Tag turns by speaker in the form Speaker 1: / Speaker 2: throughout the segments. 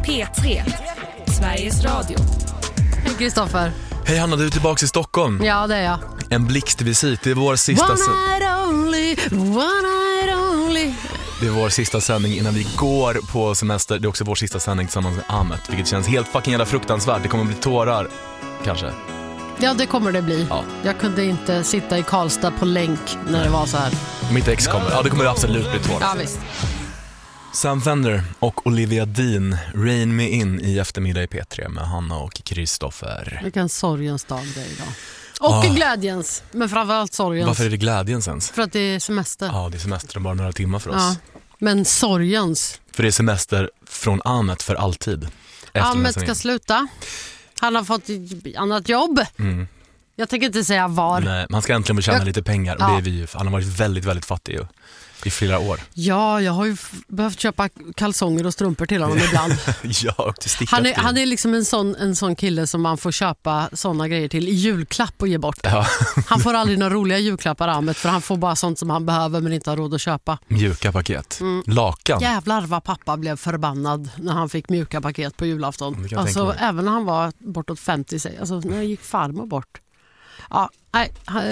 Speaker 1: P3, Sveriges Radio.
Speaker 2: Hej Kristoffer.
Speaker 3: Hej Hanna, du är tillbaka i Stockholm.
Speaker 2: Ja, det är jag.
Speaker 3: En blixtvisit, det är vår sista
Speaker 2: One night only.
Speaker 3: Det är vår sista sändning innan vi går på semester. Det är också vår sista sändning tillsammans med Ahmet, vilket känns helt fucking jävla fruktansvärt. Det kommer bli tårar, kanske.
Speaker 2: Ja, det kommer det bli.
Speaker 3: Ja.
Speaker 2: Jag kunde inte sitta i Karlstad på länk när det var så här.
Speaker 3: Mitt ex kommer. Ja, det kommer absolut bli tårar.
Speaker 2: Ja, visst.
Speaker 3: Sam Fender och Olivia Dean, Rain Me In i eftermiddag i P3 med Hanna och Kristoffer.
Speaker 2: Vilken sorgens dag det är idag. Och glädjens, men framförallt sorgens.
Speaker 3: Varför är det glädjens ens?
Speaker 2: För att det är semester.
Speaker 3: Ja, det är semester om bara några timmar för oss.
Speaker 2: Ja. Men sorgens.
Speaker 3: För det är semester från Ahmet för alltid.
Speaker 2: Ahmet ska sluta. Han har fått annat jobb.
Speaker 3: Mm.
Speaker 2: Jag tänker inte säga var.
Speaker 3: Nej, man ska äntligen tjäna lite pengar. Och det är vi ju. Han har varit väldigt, väldigt fattig ju. I flera år.
Speaker 2: Ja, jag har ju behövt köpa kalsonger och strumpor till honom ibland.
Speaker 3: Ja, och till
Speaker 2: han är liksom en sån kille som man får köpa såna grejer till i julklapp och ge bort.
Speaker 3: Ja.
Speaker 2: Han får aldrig några roliga julklappar, Ahmet, för han får bara sånt som han behöver men inte har råd att köpa.
Speaker 3: Mjuka paket. Lakan.
Speaker 2: Jävlar vad pappa blev förbannad när han fick mjuka paket på julafton. Alltså även när han var bortåt 50 sig. Alltså när gick farmor bort. Ja, nej,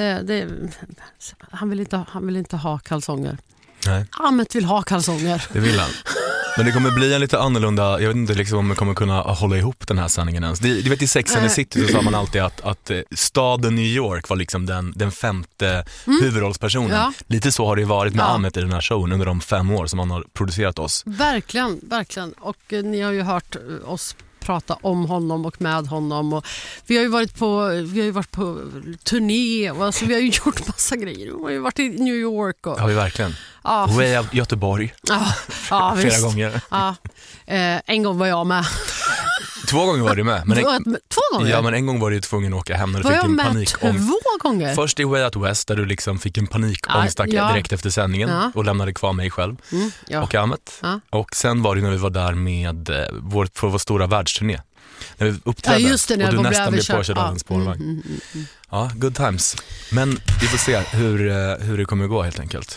Speaker 2: han vill inte ha kalsonger.
Speaker 3: Nej.
Speaker 2: Ahmet vill ha kalsonger.
Speaker 3: Det vill han. Men det kommer bli en lite annorlunda. Jag vet inte liksom om vi kommer kunna hålla ihop den här sändningen ens. Du vet i Sex and the City så sa man alltid att staden New York var liksom den femte huvudrollspersonen.
Speaker 2: Ja.
Speaker 3: Lite så har det varit med Ahmet i den här showen under de 5 år som han har producerat oss.
Speaker 2: Verkligen, verkligen. Och ni har ju hört oss prata om honom och med honom, och vi har ju varit på turné, och alltså, vi har ju gjort massa grejer. Vi har ju varit i New York och
Speaker 3: Har vi verkligen. Way out Göteborg.
Speaker 2: Ja,
Speaker 3: flera gånger.
Speaker 2: Ja. En gång var jag med.
Speaker 3: 2 gånger var du med. Men
Speaker 2: 2 gånger?
Speaker 3: Ja, men en gång var du tvungen att åka hem när du
Speaker 2: var
Speaker 3: fick
Speaker 2: jag
Speaker 3: en
Speaker 2: med
Speaker 3: panikångest.
Speaker 2: 2 gånger?
Speaker 3: Först i Way Out West där du liksom fick en panikångest direkt efter sändningen och lämnade kvar mig själv och Ahmet. Och sen var det när vi var där med vår stora världsturné. När vi uppträdde
Speaker 2: just det, när
Speaker 3: och du
Speaker 2: jag
Speaker 3: nästan blev
Speaker 2: överkörd.
Speaker 3: påkörd av en spårvagn. Ja, good times. Men vi får se hur det kommer gå helt enkelt.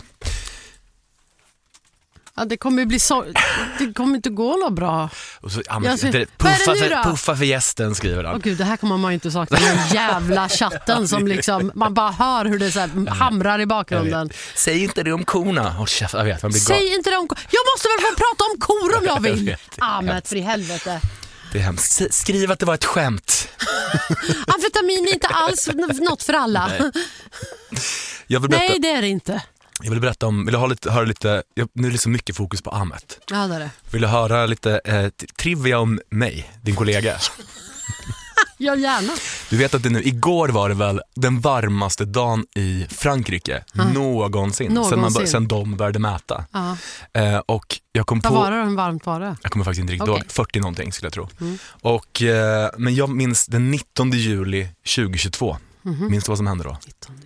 Speaker 2: Ja, det kommer bli det kommer inte gå något bra.
Speaker 3: Och så, puffa för gästen, skriver han.
Speaker 2: Åh gud, det här kommer man ju inte sakna. Den jävla chatten som liksom, man bara hör hur det så här hamrar i bakgrunden.
Speaker 3: Säg inte det om korna. Jag vet, man blir
Speaker 2: Säg inte det om korna. Jag måste väl få prata om kor om jag vill. Ahmet, för i helvete.
Speaker 3: Det är hemskt. Skriv att det var ett skämt.
Speaker 2: Amfetamin är inte alls något för alla. Nej, det är det inte.
Speaker 3: Jag vill berätta om, höra lite, nu är det så mycket fokus på Ahmet.
Speaker 2: Ja, det är det.
Speaker 3: Vill du höra lite trivia om mig, din kollega?
Speaker 2: Ja, gärna.
Speaker 3: Du vet att igår var det väl den varmaste dagen i Frankrike någonsin. Sen de började mäta. Och jag kom på...
Speaker 2: Vad var det, hur varmt var det?
Speaker 3: Jag kommer faktiskt inte riktigt ihåg, 40 någonting skulle jag tro. Och, men jag minns den 19 juli 2022. Minns du vad som hände då?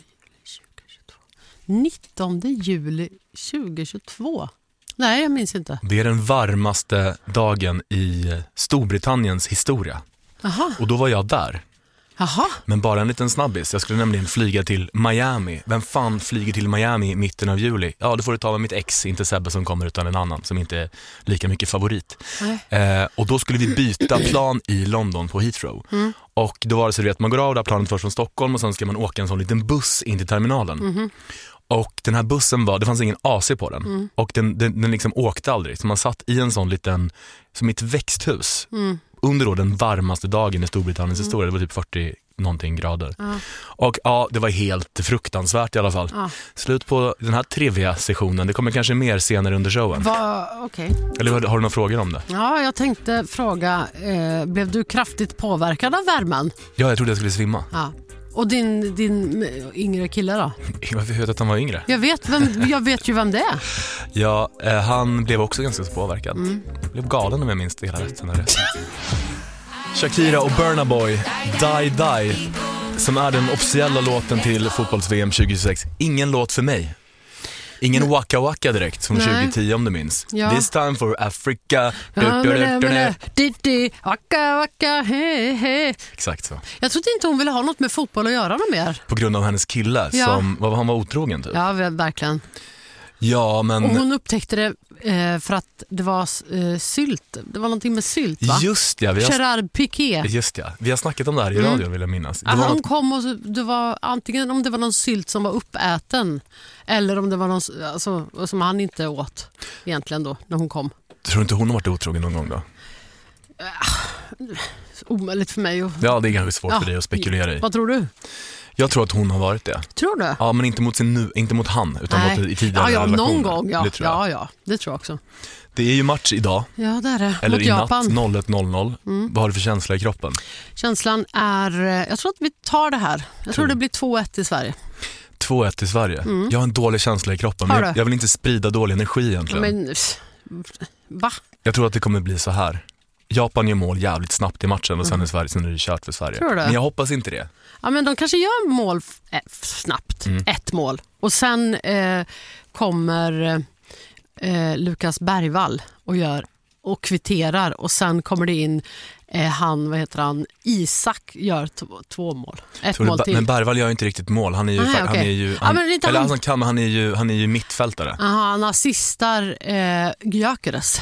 Speaker 2: 19 juli 2022? Nej, jag minns inte.
Speaker 3: Det är den varmaste dagen i Storbritanniens historia.
Speaker 2: Aha.
Speaker 3: Och då var jag där.
Speaker 2: Aha.
Speaker 3: Men bara en liten snabbis. Jag skulle nämligen flyga till Miami. Vem fan flyger till Miami i mitten av juli? Ja, då får du ta med mitt ex. Inte Sebbe som kommer utan en annan som inte är lika mycket favorit. Och då skulle vi byta plan i London på Heathrow. Och då var det så att man går av det planet först från Stockholm och sen ska man åka en sån liten buss in till terminalen. Och den här bussen det fanns ingen AC på den. Och den liksom åkte aldrig. Så man satt i en sån liten, som ett växthus. Under då den varmaste dagen i Storbritanniens historia. Det var typ 40 någonting grader. Och det var helt fruktansvärt i alla fall. Slut på den här trivia-sessionen. Det kommer kanske mer senare under showen.
Speaker 2: Okay.
Speaker 3: Eller har du några frågor om det?
Speaker 2: Ja, jag tänkte fråga, blev du kraftigt påverkad av värmen?
Speaker 3: Ja, jag trodde jag skulle svimma.
Speaker 2: Ja. Och din yngre kille då?
Speaker 3: Jag vet att han var yngre.
Speaker 2: Jag vet ju vem det är.
Speaker 3: Ja, han blev också ganska påverkad. Blev galen om jag minns det hela rätt. Shakira och Burna Boy, Die Die, som är den officiella låten till fotbolls-VM 2026. Ingen låt för mig. Ingen Waka Waka direkt som 2010 om du minns.
Speaker 2: Ja.
Speaker 3: This time for Africa.
Speaker 2: Waka Waka, he he.
Speaker 3: Exakt så.
Speaker 2: Jag trodde inte hon ville ha något med fotboll att göra något mer.
Speaker 3: På grund av hennes kille som han var otrogen typ.
Speaker 2: Ja, verkligen.
Speaker 3: Ja, men...
Speaker 2: Och hon upptäckte det för att det var sylt. Det var någonting med sylt, va?
Speaker 3: Just ja,
Speaker 2: Gerard Piqué.
Speaker 3: Just ja, vi har snackat om det här i radio vill jag minnas.
Speaker 2: Han kom och det var antingen om det var någon sylt som var uppäten eller om det var någon alltså, som han inte åt egentligen då när hon kom.
Speaker 3: Tror inte hon har varit otrogen någon gång då?
Speaker 2: Omöjligt för mig.
Speaker 3: Ja, det är ganska svårt för dig att spekulera i.
Speaker 2: Vad tror du?
Speaker 3: Jag tror att hon har varit det.
Speaker 2: Tror du?
Speaker 3: Ja, men inte mot han utan mot i tidigare relationer.
Speaker 2: Någon gång, ja.
Speaker 3: Det tror jag.
Speaker 2: Ja, det tror jag också.
Speaker 3: Det är ju match idag.
Speaker 2: Ja, det är det.
Speaker 3: Eller
Speaker 2: mot
Speaker 3: i
Speaker 2: Japan.
Speaker 3: natt 01:00. Vad har du för känsla i kroppen?
Speaker 2: Känslan är, jag tror att vi tar det här. Jag tror det blir 2-1 i Sverige.
Speaker 3: 2-1 i Sverige. Jag har en dålig känsla i kroppen. Men jag vill inte sprida dålig energi egentligen.
Speaker 2: Men, va?
Speaker 3: Jag tror att det kommer bli så här. Japan gör mål jävligt snabbt i matchen och sen är det kört för Sverige. Men jag hoppas inte det.
Speaker 2: Ja, men de kanske gör mål snabbt. Ett mål. Och sen kommer Lukas Bergvall och kvitterar. Och sen kommer det in Isak gör 2 mål. Ett mål till.
Speaker 3: Men Bergvall gör inte riktigt mål. Han är ju mittfältare.
Speaker 2: Han assistar Gyökeres.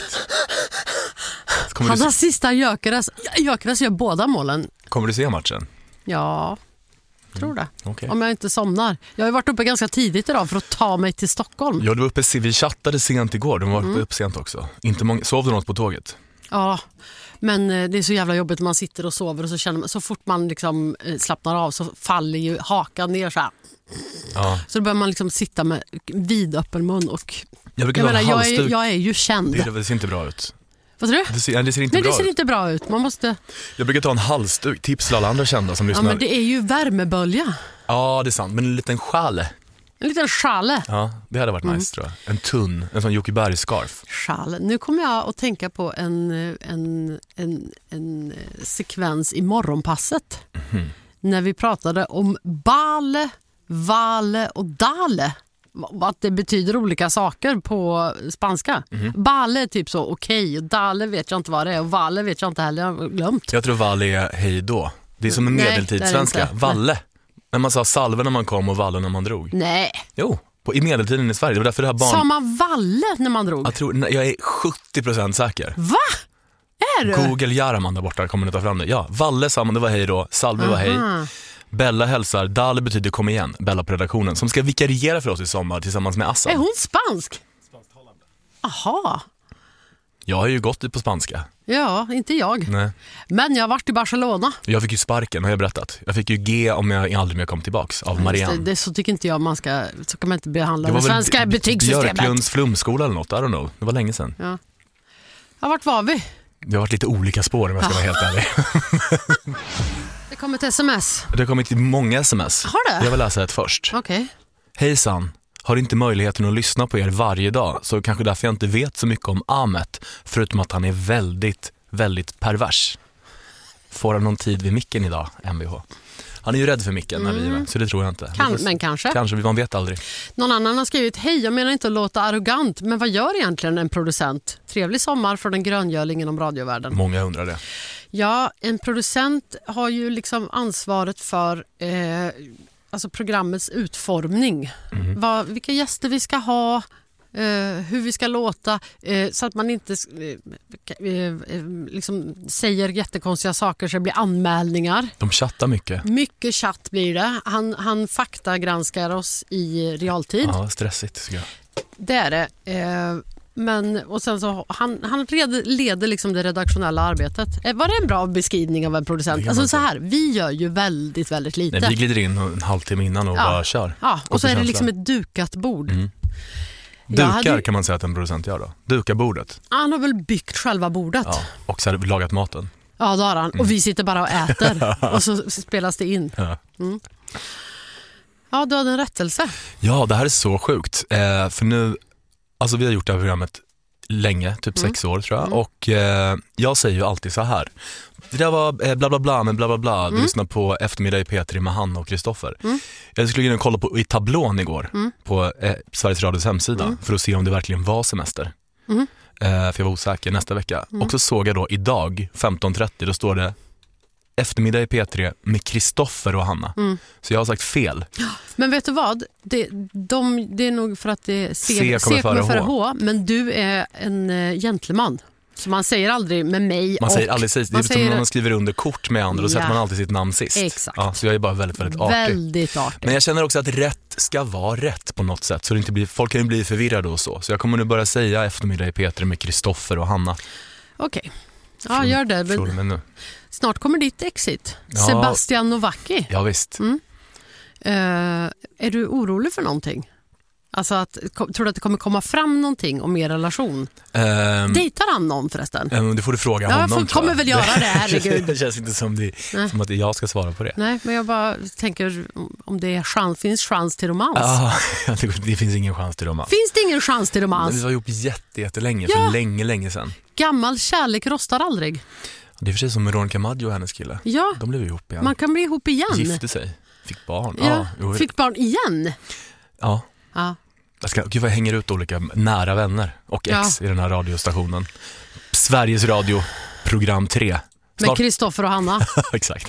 Speaker 2: Han assistar Gyökeres. Gyökeres gör båda målen.
Speaker 3: Kommer du se matchen?
Speaker 2: Ja, tror det.
Speaker 3: Okay.
Speaker 2: Om jag inte somnar. Jag har varit uppe ganska tidigt idag för att ta mig till Stockholm.
Speaker 3: Ja, du var uppe, vi chattade sent igår. Du var uppe sent också. Sov du något på tåget?
Speaker 2: Ja, men det är så jävla jobbigt när man sitter och sover och så känner man, så fort man liksom slappnar av så faller ju hakan ner så här.
Speaker 3: Ja.
Speaker 2: Så då börjar man liksom sitta med vidöppen mun och
Speaker 3: jag
Speaker 2: är ju känd.
Speaker 3: Det ser inte bra ut.
Speaker 2: Vad tror du?
Speaker 3: Det ser inte bra ut.
Speaker 2: Man måste...
Speaker 3: Jag brukar ta en halsduk, tips till alla andra kända som lyssnar.
Speaker 2: Ja, men det är ju värmebölja.
Speaker 3: Ja, det är sant. Men en liten sjale.
Speaker 2: En liten sjale.
Speaker 3: Ja, det hade varit nice tror jag. En sån Jocke Berg-scarf.
Speaker 2: Sjale. Nu kommer jag att tänka på en sekvens i morgonpasset. När vi pratade om bale, vale och dale. Att det betyder olika saker på spanska. Bale är typ så okej. Dale vet jag inte vad det är. Och vale vet jag inte heller. Jag har glömt.
Speaker 3: Jag tror vale är hej då. Det är som en medeltidssvenska. Valle. När man sa salve när man kom och valle när man drog.
Speaker 2: Nej.
Speaker 3: Jo, i medeltiden i Sverige. Det var därför det här
Speaker 2: Sa man valle när man drog?
Speaker 3: Jag är 70% säker.
Speaker 2: Va? Är du?
Speaker 3: Google Jaraman där borta kommer att ta fram det. Ja, valle sa man, det var hej då. Salve var hej. Bella hälsar, Dale betyder kom igen, Bella på redaktionen, som ska vikariera för oss i sommar tillsammans med Assa.
Speaker 2: Är hon spansk? Aha.
Speaker 3: Jag har ju gått på spanska.
Speaker 2: Ja, inte jag.
Speaker 3: Nej.
Speaker 2: Men jag har varit i Barcelona.
Speaker 3: Jag fick ju sparken, har jag berättat. Jag fick ju G om jag aldrig mer kom tillbaks av Marianne.
Speaker 2: Det så tycker inte jag så kan man inte behandla det svenska betygssystemet.
Speaker 3: Björklunds flumskola eller något, I don't know. Det var länge sedan.
Speaker 2: Ja. Vart var vi?
Speaker 3: Det har varit lite olika spår om jag ska vara helt ärlig.
Speaker 2: Det kom ett sms.
Speaker 3: Det har kommit många sms.
Speaker 2: Har det?
Speaker 3: Jag vill läsa ett först.
Speaker 2: Okej.
Speaker 3: Hejsan, har inte möjligheten att lyssna på er varje dag, så kanske därför jag inte vet så mycket om Ahmet, förutom att han är väldigt, väldigt pervers. Får han någon tid vid micken idag, MVH? Han är ju rädd för micken när vi är med, så det tror jag inte.
Speaker 2: Men kanske.
Speaker 3: Kanske, man vet aldrig.
Speaker 2: Någon annan har skrivit, hej, jag menar inte att låta arrogant, men vad gör egentligen en producent? Trevlig sommar för den gröngölingen om radiovärlden.
Speaker 3: Många undrar det.
Speaker 2: Ja, en producent har ju liksom ansvaret för alltså programmets utformning. Vilka gäster vi ska ha, hur vi ska låta, så att man inte liksom säger jättekonstiga saker så det blir anmälningar.
Speaker 3: De chattar mycket.
Speaker 2: Mycket chatt blir det. Han faktagranskar oss i realtid.
Speaker 3: Ja, stressigt.
Speaker 2: Det är det. Men, och sen så han leder liksom det redaktionella arbetet. Var det en bra beskrivning av en producent? Alltså så här, vi gör ju väldigt, väldigt lite.
Speaker 3: Nej, vi glider in en halvtimme innan och bara kör.
Speaker 2: Ja, och så är det liksom ett dukat bord.
Speaker 3: Dukar kan man säga att en producent gör då. Duka bordet.
Speaker 2: Han har väl byggt själva bordet.
Speaker 3: Ja, och så har vi lagat maten.
Speaker 2: Ja, det har han. Och vi sitter bara och äter. Och så spelas det in. Ja, du hade en rättelse.
Speaker 3: Ja, det här är så sjukt. För nu, alltså vi har gjort det här programmet länge, typ 6 år tror jag. Och jag säger ju alltid så här. Det där var bla bla bla med bla bla bla. Du lyssnar på Eftermiddag i P3 med Hanna och Kristoffer. Jag skulle gå och kolla på i tablån igår på Sveriges Radios hemsida för att se om det verkligen var semester. För jag var osäker nästa vecka. Och så såg jag då idag 15.30, då står det Eftermiddag i P3 med Kristoffer och Hanna. Så jag har sagt fel.
Speaker 2: Men vet du vad? Det är nog för att det är C
Speaker 3: kommer före
Speaker 2: H. Men du är en gentleman. Så man säger aldrig med mig.
Speaker 3: Man säger aldrig sist. Det är som
Speaker 2: säger...
Speaker 3: när man skriver under kort med andra. Då sätter man alltid sitt namn sist.
Speaker 2: Exakt.
Speaker 3: Ja, så jag är bara väldigt, väldigt artig.
Speaker 2: Väldigt artig.
Speaker 3: Men jag känner också att rätt ska vara rätt på något sätt. Så det inte blir, folk kan ju bli förvirrade och så. Så jag kommer nu börja säga Eftermiddag i P3 med Kristoffer och Hanna.
Speaker 2: Okej. Ja, gör det.
Speaker 3: Men nu.
Speaker 2: Snart kommer ditt exit.
Speaker 3: Ja.
Speaker 2: Sebastian Novacki.
Speaker 3: Ja, visst.
Speaker 2: Är du orolig för någonting? Alltså, tror du att det kommer komma fram någonting om er relation? Dejtar han någon förresten?
Speaker 3: Det får du fråga honom.
Speaker 2: Jag kommer väl göra det, herregud.
Speaker 3: Det känns inte som att jag ska svara på det.
Speaker 2: Nej, men jag bara tänker om det finns chans till romans.
Speaker 3: Ja, det finns ingen chans till romans.
Speaker 2: Finns det ingen chans till romans?
Speaker 3: Vi var ihop jättelänge, för länge sedan.
Speaker 2: Gammal kärlek rostar aldrig.
Speaker 3: Det är precis som Veronica Maggio och hennes kille.
Speaker 2: Ja,
Speaker 3: de blev ihop igen.
Speaker 2: Man kan bli ihop igen.
Speaker 3: Gifte sig, fick barn.
Speaker 2: Ja, fick barn igen?
Speaker 3: Ja. Gud vad jag hänger ut olika nära vänner och ex i den här radiostationen. Sveriges Radio, program 3.
Speaker 2: Med Kristoffer och Hanna.
Speaker 3: Exakt.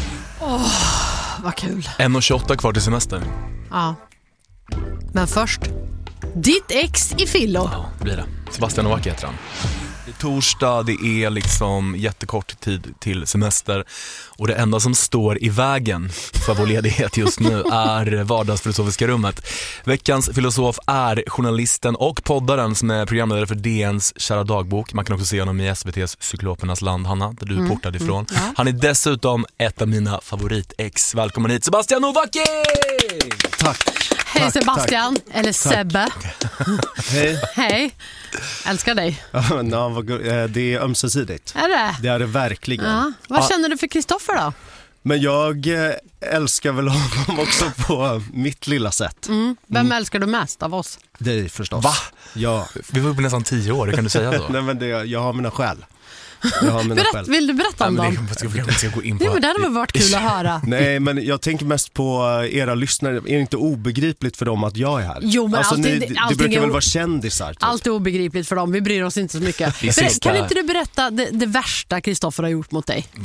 Speaker 2: Vad kul.
Speaker 3: 1:28 kvar till semester.
Speaker 2: Ja. Men först, ditt ex i Fillo.
Speaker 3: Ja, det blir det. Sebastian Novacki heter han. Det är torsdag, det är liksom jättekort tid till semester. Och det enda som står i vägen för vår ledighet just nu är vardagsfilosofiska rummet. Veckans filosof är journalisten och poddaren som är programledare för DNs kära dagbok. Man kan också se honom i SVT:s Cyklopernas land, Hanna, där du är portad ifrån.
Speaker 2: Ja.
Speaker 3: Han är dessutom ett av mina favoritex. Välkommen hit, Sebastian Novacki!
Speaker 4: Tack.
Speaker 2: Hej Sebastian, tack. Eller Sebbe.
Speaker 4: Hej.
Speaker 2: Hej. Älskar dig.
Speaker 4: Det är ömsesidigt.
Speaker 2: Är det?
Speaker 4: Det är det verkligen.
Speaker 2: Ja. Vad känner du för Kristoffer då?
Speaker 4: Men jag älskar väl honom också på mitt lilla sätt.
Speaker 2: Vem älskar du mest av oss?
Speaker 4: Det är förstås.
Speaker 3: Va?
Speaker 4: Ja.
Speaker 3: Vi var uppe nästan 10 år, kan du säga så?
Speaker 4: Nej, men jag har mina skäl.
Speaker 2: Vill du berätta om dem?
Speaker 3: Det
Speaker 2: hade väl varit kul att höra.
Speaker 4: Nej, men jag tänker mest på era lyssnare. Är det inte obegripligt för dem att jag är här?
Speaker 2: Jo, men
Speaker 4: alltså, det brukar väl vara kändisar? Typ.
Speaker 2: Allt är obegripligt för dem, vi bryr oss inte så mycket. Kan inte du berätta det värsta Kristoffer har gjort mot dig?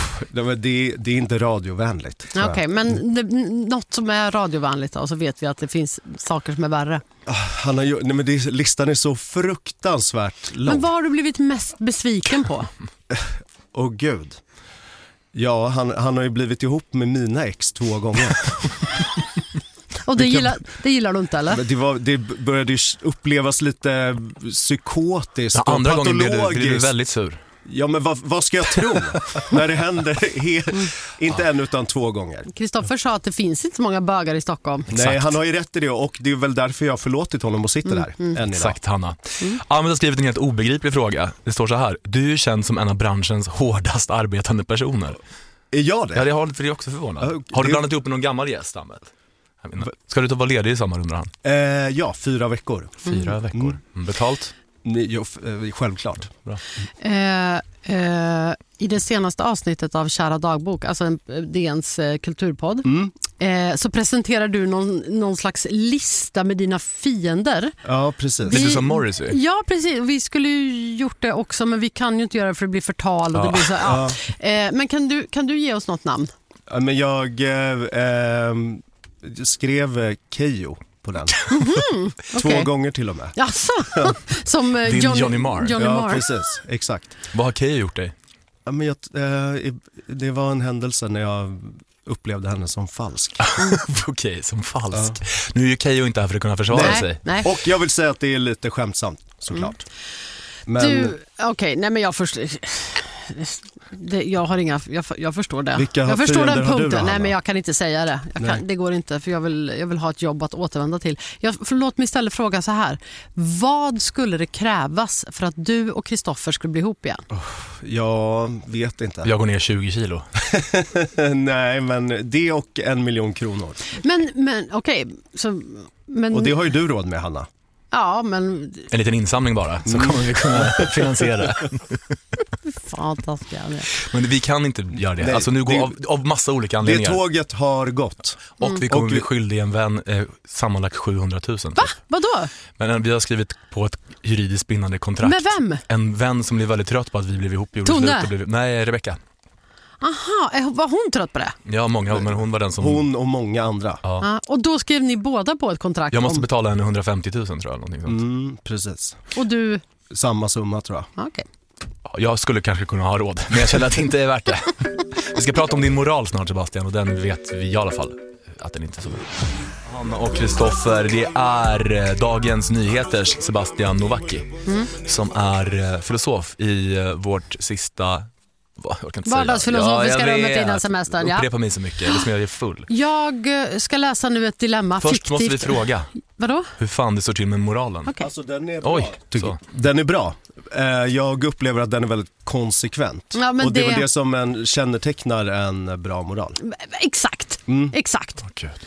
Speaker 4: Det är inte radiovänligt.
Speaker 2: Okej, men något som är radiovänligt då, så vet vi att det finns saker som är värre.
Speaker 4: Listan är så fruktansvärt lång.
Speaker 2: Men vad har du blivit mest besviken på?
Speaker 4: Gud. Ja, han har ju blivit ihop med mina ex 2 gånger.
Speaker 2: Och det gillar du inte, eller?
Speaker 4: Det började ju upplevas lite psykotiskt och
Speaker 3: andra
Speaker 4: patologiskt.
Speaker 3: gången blev du väldigt sur.
Speaker 4: Ja, men vad ska jag tro när det händer inte en utan 2 gånger?
Speaker 2: Kristoffer sa att det finns inte så många bögar i Stockholm.
Speaker 4: Nej, exakt. Han har ju rätt i det och det är väl därför jag har förlåtit honom och sitter där än idag.
Speaker 3: Exakt, Hanna. Ja, men du har skrivit en helt obegriplig fråga. Det står så här: du är känd som en av branschens hårdast arbetande personer.
Speaker 4: Är jag det?
Speaker 3: Ja, det är också förvånad. Har du blandat ihop med någon gammal gäst, Ahmed? Ska du ta vara ledig i sommar, undrar han?
Speaker 4: Ja, 4 veckor.
Speaker 3: 4 veckor. Betalt?
Speaker 4: Självklart.
Speaker 3: Bra.
Speaker 2: I det senaste avsnittet av Kära dagbok, alltså DNs kulturpodd, så presenterar du någon slags lista med dina fiender.
Speaker 4: Ja, precis.
Speaker 3: Lite som Morrissey.
Speaker 2: Ja, precis. Vi skulle ju gjort det också, men vi kan ju inte göra det för det blir förtal. Och det blir så, men kan du ge oss något namn?
Speaker 4: Ja, men jag skrev Keyyo på den. 2 gånger till och med.
Speaker 2: Jaså? Som
Speaker 3: Johnny Marr.
Speaker 4: Ja, precis. Exakt.
Speaker 3: Vad har Keyyo gjort dig?
Speaker 4: Ja, men det var en händelse när jag upplevde henne som falsk.
Speaker 3: Okej, som falsk. Nu är ju Keyyo inte här för att kunna försvara sig.
Speaker 2: Nej.
Speaker 4: Och jag vill säga att det är lite skämtsamt, såklart. Men...
Speaker 2: Nej, men jag förstår... Jag förstår det.
Speaker 4: Jag
Speaker 2: förstår den punkten.
Speaker 4: Då,
Speaker 2: nej, men jag kan inte säga det. Det går inte, för jag vill ha ett jobb att återvända till. Låt mig istället fråga så här: vad skulle det krävas för att du och Kristoffer skulle bli ihop igen?
Speaker 4: Jag vet inte.
Speaker 3: Jag går ner 20 kilo.
Speaker 4: Nej, men det och 1 miljon kronor.
Speaker 2: Men okej.
Speaker 4: Och det har ju du råd med, Hanna.
Speaker 2: Ja, men...
Speaker 3: En liten insamling bara, så kommer vi kunna finansiera.
Speaker 2: Fantastiskt.
Speaker 3: Men vi kan inte göra det. Alltså nu går av massa olika anledningar.
Speaker 4: Det tåget har gått.
Speaker 3: Och vi kommer bli skyldiga en vän sammanlagt 700 000.
Speaker 2: Va? Vadå?
Speaker 3: Men vi har skrivit på ett juridiskt bindande kontrakt.
Speaker 2: Med vem?
Speaker 3: En vän som blev väldigt trött på att vi blev ihop.
Speaker 2: Tone?
Speaker 3: Nej, Rebecca.
Speaker 2: Aha, var hon trött på det?
Speaker 3: Ja, många, men hon var den som...
Speaker 4: Hon och många andra.
Speaker 2: Ja. Och då skrev ni båda på ett kontrakt?
Speaker 3: Jag måste betala henne 150 000 tror jag. Någonting sånt.
Speaker 4: Precis.
Speaker 2: Och du?
Speaker 4: Samma summa tror jag.
Speaker 2: Okej.
Speaker 3: Jag skulle kanske kunna ha råd, men jag känner att det inte är värt det. Vi ska prata om din moral snart, Sebastian, och den vet vi i alla fall att den inte är så bra. Hanna och Kristoffer, det är Dagens Nyheters Sebastian Nowacki som är filosof i vårt sista...
Speaker 2: Vardagsfilosofiska rummet innan semestern.
Speaker 3: Upprepa mig så mycket, det som jag är full.
Speaker 2: Jag ska läsa nu ett dilemma.
Speaker 3: Först
Speaker 2: fiktivt.
Speaker 3: måste vi fråga.
Speaker 2: Vadå?
Speaker 3: Hur fan det står till med moralen.
Speaker 2: Okay.
Speaker 4: Alltså den är bra.
Speaker 3: Oj,
Speaker 4: den är bra. Jag upplever att den är väldigt konsekvent.
Speaker 2: Ja, men
Speaker 4: och det var det som kännetecknar en bra moral.
Speaker 2: Exakt. Exakt.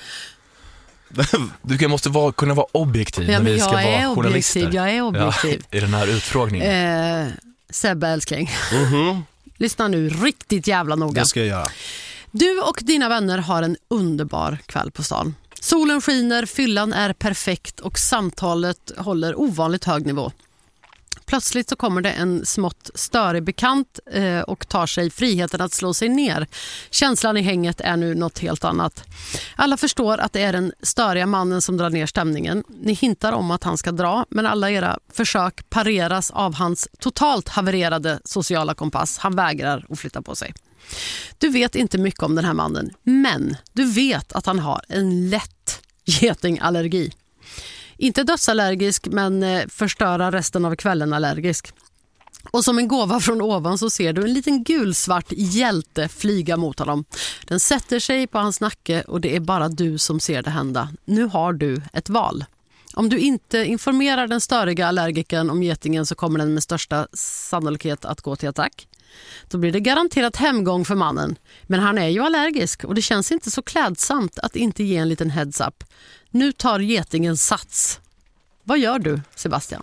Speaker 3: Du måste kunna vara objektiv när vi ska vara journalister.
Speaker 2: Jag är objektiv.
Speaker 3: I den här utfrågningen.
Speaker 2: Sebbe älskling. Lyssna nu riktigt jävla noga.
Speaker 4: Det ska jag göra.
Speaker 2: Du och dina vänner har en underbar kväll på stan. Solen skiner, fyllan är perfekt och samtalet håller ovanligt hög nivå. Plötsligt så kommer det en smått störig bekant och tar sig friheten att slå sig ner. Känslan i hänget är nu något helt annat. Alla förstår att det är den störiga mannen som drar ner stämningen. Ni hintar om att han ska dra, men alla era försök pareras av hans totalt havererade sociala kompass. Han vägrar att flytta på sig. Du vet inte mycket om den här mannen, men du vet att han har en lätt getingallergi. Inte dödsallergisk, men förstöra resten av kvällen allergisk. Och som en gåva från ovan så ser du en liten gulsvart hjälte flyga mot honom. Den sätter sig på hans nacke och det är bara du som ser det hända. Nu har du ett val. Om du inte informerar den störiga allergiken om getingen så kommer den med största sannolikhet att gå till attack. Då blir det garanterat hemgång för mannen. Men han är ju allergisk och det känns inte så klädsamt att inte ge en liten heads up. Nu tar getingen sats. Vad gör du, Sebastian?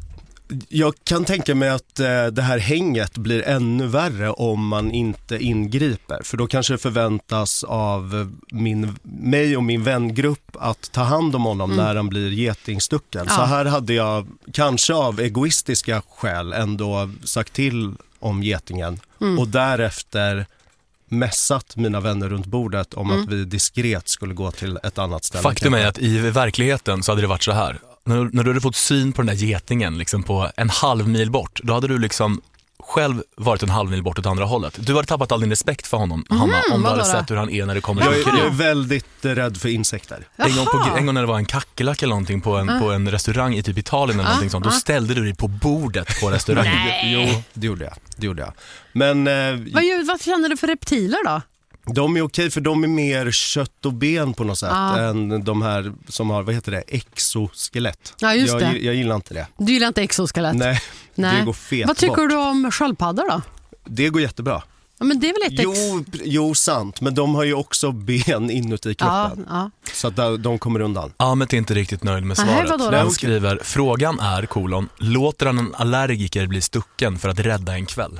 Speaker 4: Jag kan tänka mig att det här hänget blir ännu värre om man inte ingriper. För då kanske det förväntas av mig och min vängrupp att ta hand om honom när han blir getingstucken. Så här hade jag kanske av egoistiska skäl ändå sagt till om getingen. Och därefter mässat mina vänner runt bordet om att vi diskret skulle gå till ett annat ställe.
Speaker 3: Faktum är att i verkligheten så hade det varit så här. När du hade fått syn på den där getingen liksom på en halv mil bort, då hade du liksom själv varit en halv mil bort åt andra hållet. Du hade tappat all din respekt för honom, Hanna, om du hade sett hur han är när det kommer
Speaker 4: jag är väldigt rädd för insekter.
Speaker 3: En gång när det var en kackerlack eller någonting på en restaurang i typ Italien eller någonting sånt, då ställde du dig på bordet på restaurangen.
Speaker 4: Jo, det gjorde jag. Men
Speaker 2: vad känner du för reptiler då?
Speaker 4: De är okej för de är mer kött och ben på något sätt än de här som har, vad heter det, exoskelett.
Speaker 2: Ja, just det.
Speaker 4: Jag gillar inte det.
Speaker 2: Du gillar inte exoskelett?
Speaker 4: Nej. Det går fet.
Speaker 2: Vad tycker du om sköldpaddor då?
Speaker 4: Det går jättebra.
Speaker 2: Ja, men det är väl
Speaker 4: Jo, sant. Men de har ju också ben inuti kroppen.
Speaker 2: Ja.
Speaker 4: Så att de kommer undan.
Speaker 3: Ahmet är inte riktigt nöjd med svaret. Han skriver, frågan är, låter han en allergiker bli stucken för att rädda en kväll?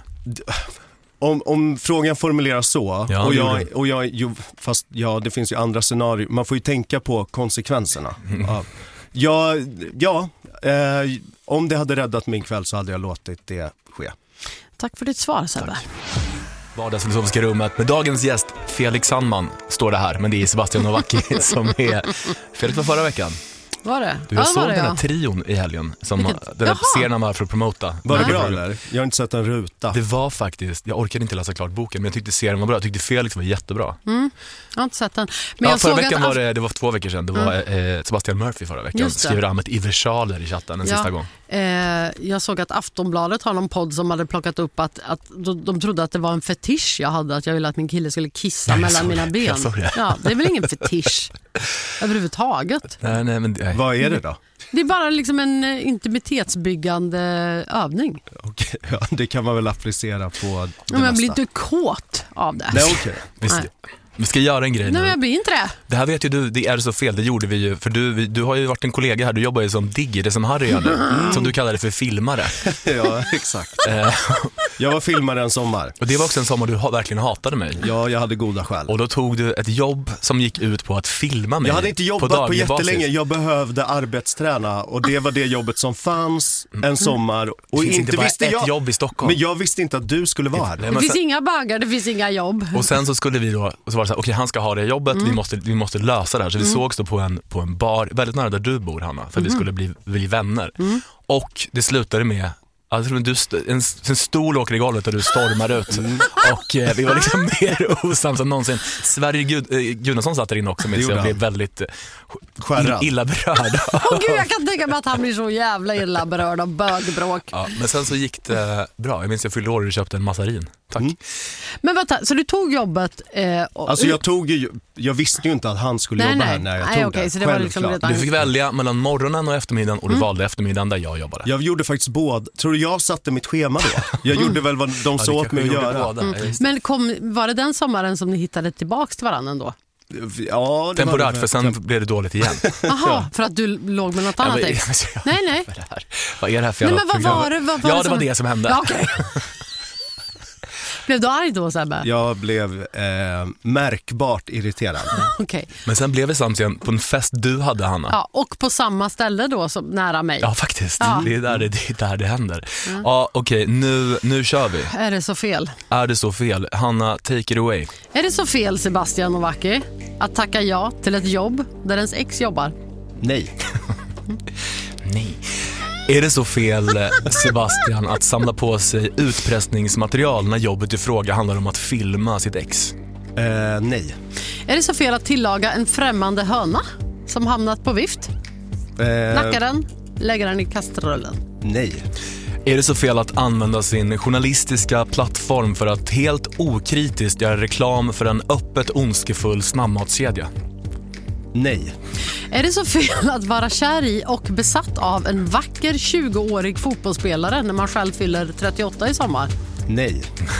Speaker 4: Om frågan formuleras så, det finns ju andra scenarier. Man får ju tänka på konsekvenserna. Om det hade räddat min kväll så hade jag låtit det ske.
Speaker 2: Tack för ditt svar, Sebbe.
Speaker 3: Vardagsfilosofiska rummet med dagens gäst Felix Sandman står det här, men det är Sebastian Nowacki som är... Felix var förra veckan.
Speaker 2: Var det?
Speaker 3: Jag såg den här trion i helgen som den här serien var för att promota.
Speaker 4: Var det bra eller? Jag har inte sett en ruta.
Speaker 3: Det var faktiskt, jag orkade inte läsa klart boken, men jag tyckte serien var bra. Jag tyckte Felix var jättebra.
Speaker 2: Jag har inte sett den. Men jag
Speaker 3: förra veckan det var 2 veckor sedan. Det var Sebastian Murphy förra veckan. Skrev rammet i versaler i chatten en sista gång.
Speaker 2: Jag såg att Aftonbladet har någon podd som hade plockat upp att de trodde att det var en fetisch jag hade, att jag ville att min kille skulle kissa mellan mina ben. Ja, det är väl ingen fetisch överhuvudtaget.
Speaker 3: Nej, men
Speaker 4: vad är det då?
Speaker 2: Det är bara liksom en intimitetsbyggande övning.
Speaker 4: Okej, det kan man väl applicera på det
Speaker 2: men jag blir inte kåt av det.
Speaker 4: Nej, okej.
Speaker 3: Visst, Vi ska göra en grej
Speaker 2: Nej,
Speaker 3: nu.
Speaker 2: men jag blir inte det.
Speaker 3: Det här vet ju du, det är så fel, det gjorde vi ju. För du har ju varit en kollega här, du jobbar ju som digger, det som Harry gör nu. Som du kallar det för filmare.
Speaker 4: Ja, exakt. Jag var filmare en sommar.
Speaker 3: Och det var också en sommar du verkligen hatade mig.
Speaker 4: Ja, jag hade goda skäl.
Speaker 3: Och då tog du ett jobb som gick ut på att filma mig.
Speaker 4: Jag hade inte jobbat på jättelänge, jag behövde arbetsträna. Och det var det jobbet som fanns en sommar. Och
Speaker 3: det finns inte bara
Speaker 4: visste
Speaker 3: ett jobb i Stockholm.
Speaker 4: Men jag visste inte att du skulle vara här.
Speaker 2: Det finns inga baggar, det finns inga jobb.
Speaker 3: Och sen så skulle vi då, och så var det så här, okej, han ska ha det jobbet, vi måste lösa det här. Så vi sågs då på en bar, väldigt nära där du bor, Hanna, för vi skulle bli vänner. Och det slutade med jag tror en stol åker i golvet och du stormar ut. Och vi var liksom mer osams än någonsin. Sverige Gunnarsson satt där inne också med, så jag blev väldigt illa berörd.
Speaker 2: Gud, jag kan tänka mig att han blir så jävla illa berörd av bögbråk.
Speaker 3: Ja, men sen så gick det bra. Jag minns jag fyllde år och du köpte en massarin. Tack.
Speaker 2: Men vänta, så du tog jobbet?
Speaker 4: Alltså jag visste ju inte att han skulle jobba här när jag tog
Speaker 2: okay,
Speaker 4: det.
Speaker 2: Så det var liksom
Speaker 3: du fick välja mellan morgonen och eftermiddagen och du valde eftermiddagen där jag jobbade.
Speaker 4: Jag gjorde faktiskt båda. Tror du jag satte mitt schema då? Jag gjorde väl vad de sa åt mig att göra.
Speaker 2: Men var det den sommaren som ni hittade tillbaks till varandra då?
Speaker 4: Ja, det
Speaker 3: temporärt, för sen blev det dåligt igen.
Speaker 2: Jaha, för att du låg med något annat ex? Nej.
Speaker 3: Vad är det här för jävla
Speaker 2: men vad var det?
Speaker 3: Det var det som hände.
Speaker 2: Ja, okay. Blev du arg då, Sebbe?
Speaker 4: Jag blev märkbart irriterad.
Speaker 2: Okay.
Speaker 3: Men sen blev vi sams igen på en fest du hade, Hanna.
Speaker 2: Ja, och på samma ställe då, som nära mig.
Speaker 3: Ja, faktiskt. Ja. Det är där det händer. Ja, okej, nu kör vi.
Speaker 2: Är det så fel?
Speaker 3: Är det så fel? Hanna, take it away.
Speaker 2: Är det så fel, Sebastian Novacki, att tacka ja till ett jobb där ens ex jobbar?
Speaker 4: Nej.
Speaker 3: Nej. Är det så fel, Sebastian, att samla på sig utpressningsmaterial när jobbet i fråga handlar om att filma sitt ex?
Speaker 4: Nej.
Speaker 2: Är det så fel att tillaga en främmande höna som hamnat på vift? Nacka den, lägga den i kastrullen?
Speaker 4: Nej.
Speaker 3: Är det så fel att använda sin journalistiska plattform för att helt okritiskt göra reklam för en öppet ondskefull snabbmatskedja?
Speaker 4: Nej.
Speaker 2: Är det så fel att vara kär i och besatt av en vacker 20-årig fotbollsspelare när man själv fyller 38 i sommar?
Speaker 4: Nej.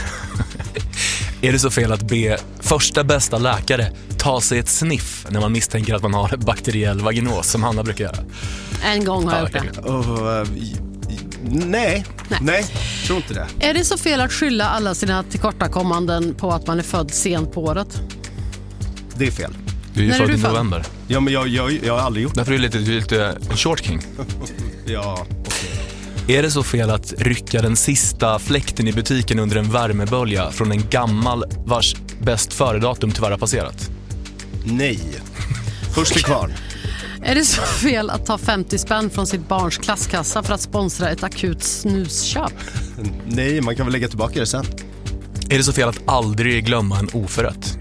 Speaker 3: Är det så fel att be första bästa läkare ta sig ett sniff när man misstänker att man har bakteriell vaginos, som Hanna brukar göra?
Speaker 2: En gång har jag gjort det.
Speaker 4: Nej, tror inte det.
Speaker 2: Är det så fel att skylla alla sina tillkortakommanden på att man är född sent på året?
Speaker 4: Det är fel.
Speaker 3: Du är ju född i november.
Speaker 4: Ja, men jag har aldrig gjort det.
Speaker 3: Därför är du lite en short king.
Speaker 4: Ja, okej.
Speaker 3: Är det så fel att rycka den sista fläkten i butiken under en värmebölja från en gammal vars bäst före-datum tyvärr har passerat?
Speaker 4: Nej. Först till kvarn.
Speaker 2: Är det så fel att ta 50 spänn från sitt barns klasskassa för att sponsra ett akut snusköp?
Speaker 4: Nej, man kan väl lägga tillbaka det sen.
Speaker 3: Är det så fel att aldrig glömma en oförrätt?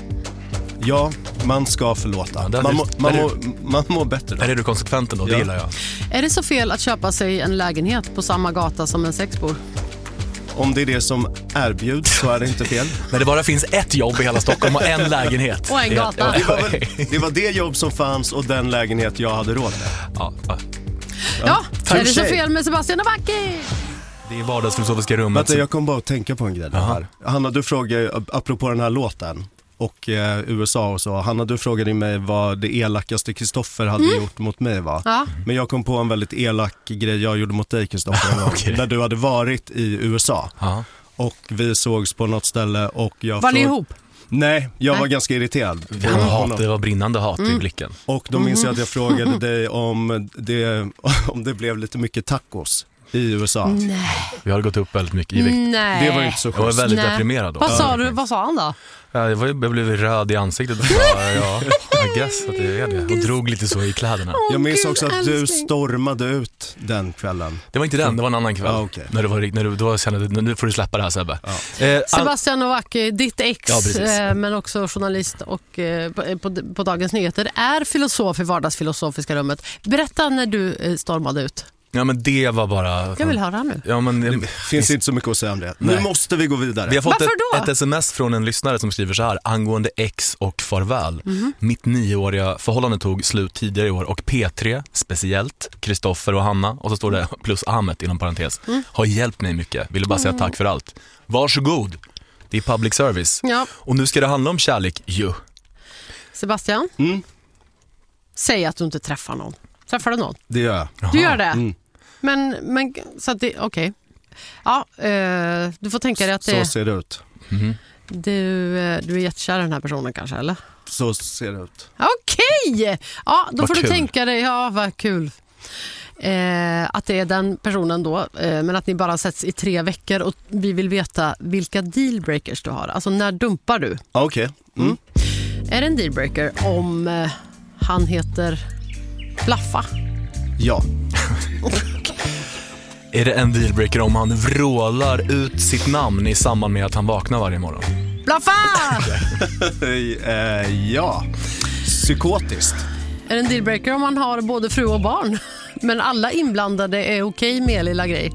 Speaker 4: Ja, man ska förlåta.
Speaker 3: Ja,
Speaker 4: man mår bättre då.
Speaker 3: Är du konsekvent då? Det gillar jag.
Speaker 2: Är det så fel att köpa sig en lägenhet på samma gata som en sexbor?
Speaker 4: Om det är det som erbjuds så är det inte fel.
Speaker 3: När det bara finns ett jobb i hela Stockholm och en lägenhet.
Speaker 2: Och en gata.
Speaker 4: Det var det jobb som fanns och den lägenhet jag hade råd med.
Speaker 2: Ja, är det så fel med Sebastian Novacki?
Speaker 3: Det är vardagsfilosofiska rummet.
Speaker 4: Vänta, jag kom bara att tänka på en grej här. Hanna, du frågade, apropå den här låten och USA och så. Hanna, du frågade mig vad det elakaste Kristoffer hade gjort mot mig var. Ja. Men jag kom på en väldigt elak grej jag gjorde mot dig, Kristoffer. Okay. När du hade varit i USA. Och vi sågs på något ställe och jag...
Speaker 2: Var ni ihop?
Speaker 4: Nej, jag var ganska irriterad.
Speaker 3: Det var brinnande hat i blicken.
Speaker 4: Och då minns jag att jag frågade dig om det blev lite mycket tacos i USA.
Speaker 2: Nej.
Speaker 3: Vi har gått upp väldigt mycket i vikt.
Speaker 2: Nej.
Speaker 4: Det var inte så schysst.
Speaker 3: Jag var väldigt deprimerad då.
Speaker 2: Vad sa han då?
Speaker 3: Jag blev röd i ansiktet. Ja, I guess att det är det. Och drog lite så i kläderna.
Speaker 4: Jag minns också att du stormade ut den kvällen.
Speaker 3: Det var inte den, det var en annan kväll.
Speaker 4: Okay.
Speaker 3: När du då kände nu får du släppa det här, Sebbe.
Speaker 2: Sebastian Novacki, ditt ex, men också journalist och på Dagens Nyheter, är filosof i vardagsfilosofiska rummet. Berätta när du stormade ut.
Speaker 3: Ja, men det var bara...
Speaker 2: Jag vill höra nu.
Speaker 3: Ja, men
Speaker 4: det finns inte så mycket att säga om det. Nu måste vi gå vidare.
Speaker 3: Vi har fått ett sms från en lyssnare som skriver så här angående ex och farväl. Mitt 9-åriga förhållande tog slut tidigare i år och P3, speciellt Kristoffer och Hanna, och så står det plus Ahmet inom parentes, har hjälpt mig mycket. Ville bara säga tack för allt. Varsågod. Det är public service.
Speaker 2: Ja.
Speaker 3: Och nu ska det handla om kärlek ju.
Speaker 2: Sebastian, säg att du inte träffar någon. Träffar du någon?
Speaker 4: Det gör jag.
Speaker 2: Du gör det? Men så att det, okej. Ja, du får tänka dig att
Speaker 4: Så ser det ut.
Speaker 2: du är jättekär i den här personen kanske, eller?
Speaker 4: Så ser det ut.
Speaker 2: Okej! Ja, då
Speaker 3: Vad
Speaker 2: får du
Speaker 3: kul.
Speaker 2: tänka dig, ja vad kul. Att det är den personen då, men att ni bara sätts i 3 veckor och vi vill veta vilka dealbreakers du har. Alltså när dumpar du?
Speaker 4: Okej.
Speaker 2: Är det en dealbreaker om han heter Blaffa?
Speaker 4: Ja.
Speaker 3: Är det en dealbreaker om han vrålar ut sitt namn i samband med att han vaknar varje morgon?
Speaker 2: Blaffa!
Speaker 4: Ja. Psykotiskt.
Speaker 2: Är det en dealbreaker om man har både fru och barn? Men alla inblandade är okej med lilla grej.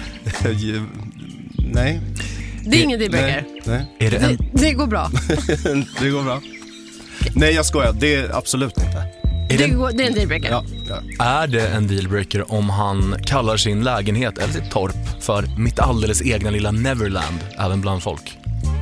Speaker 4: Nej.
Speaker 2: Det är ingen dealbreaker.
Speaker 4: Nej.
Speaker 3: Är det en...
Speaker 2: Det går bra.
Speaker 4: Det går bra. Nej, jag skojar. Det är absolut inte.
Speaker 2: Det är en dealbreaker.
Speaker 4: Ja.
Speaker 3: Är det en dealbreaker om han kallar sin lägenhet eller sitt torp för mitt alldeles egna lilla Neverland, även bland folk?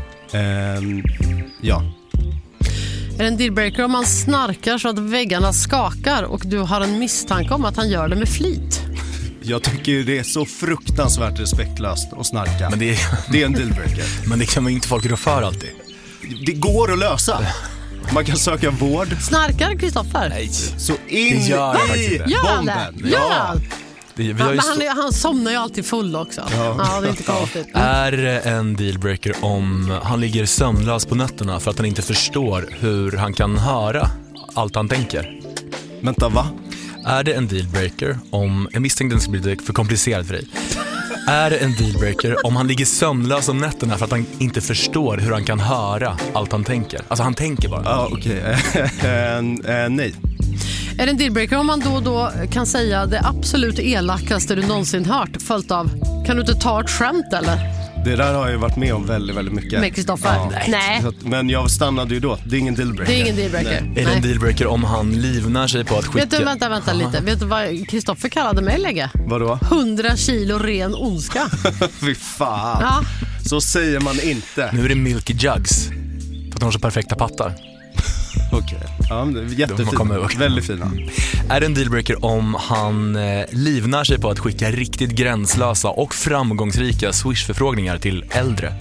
Speaker 4: Ja.
Speaker 2: Är det en dealbreaker om man snarkar så att väggarna skakar och du har en misstanke om att han gör det med flit?
Speaker 4: Jag tycker ju det är så fruktansvärt respektlöst att snarka.
Speaker 3: Men det
Speaker 4: är en dealbreaker.
Speaker 3: Men det kan man ju inte folk rå för alltid.
Speaker 4: Det går att lösa. Man kan söka vård.
Speaker 2: Snarkar Kristoffer?
Speaker 3: Nej.
Speaker 4: Så in
Speaker 3: Det gör han faktiskt
Speaker 4: i
Speaker 3: inte.
Speaker 2: Gör han
Speaker 4: bomben.
Speaker 2: det? Gör han?
Speaker 3: Vi har ju
Speaker 2: Men han somnar ju alltid full också. Ja, det är inte konstigt.
Speaker 3: Är det en dealbreaker om han ligger sömnlös på nätterna för att han inte förstår hur han kan höra allt han tänker?
Speaker 4: Vänta, va?
Speaker 3: Är det en dealbreaker om... Jag misstänkte att det skulle bli för komplicerat för dig. Är det en dealbreaker om han ligger sömnlös om nätterna för att han inte förstår hur han kan höra allt han tänker? Alltså han tänker bara.
Speaker 4: Ja, okej. Nej.
Speaker 2: Är det en dealbreaker om man då och då kan säga det absolut elakaste du någonsin hört, följt av kan du inte ta ett skämt eller?
Speaker 4: Det där har jag varit med om väldigt, väldigt mycket.
Speaker 2: Med Kristoffer? Nej.
Speaker 4: Så att, men jag stannade ju då. Det är ingen dealbreaker.
Speaker 2: Det är ingen dealbreaker.
Speaker 3: Är det en dealbreaker om han livnär sig på att skicka...
Speaker 2: Vänta lite. Vet du vad Kristoffer kallade mig lägga?
Speaker 4: Vadå?
Speaker 2: 100 kilo ren ondska.
Speaker 4: Fy fan.
Speaker 2: Ja.
Speaker 4: Så säger man inte.
Speaker 3: Nu är det Milky Jugs. För att de har så perfekta pattar.
Speaker 4: Okej. Ja, men det är
Speaker 3: De
Speaker 4: jättefina.
Speaker 3: kommer ihåg.
Speaker 4: Väldigt fina.
Speaker 3: Är det en dealbreaker om han livnär sig på att skicka riktigt gränslösa och framgångsrika Swish-förfrågningar till äldre?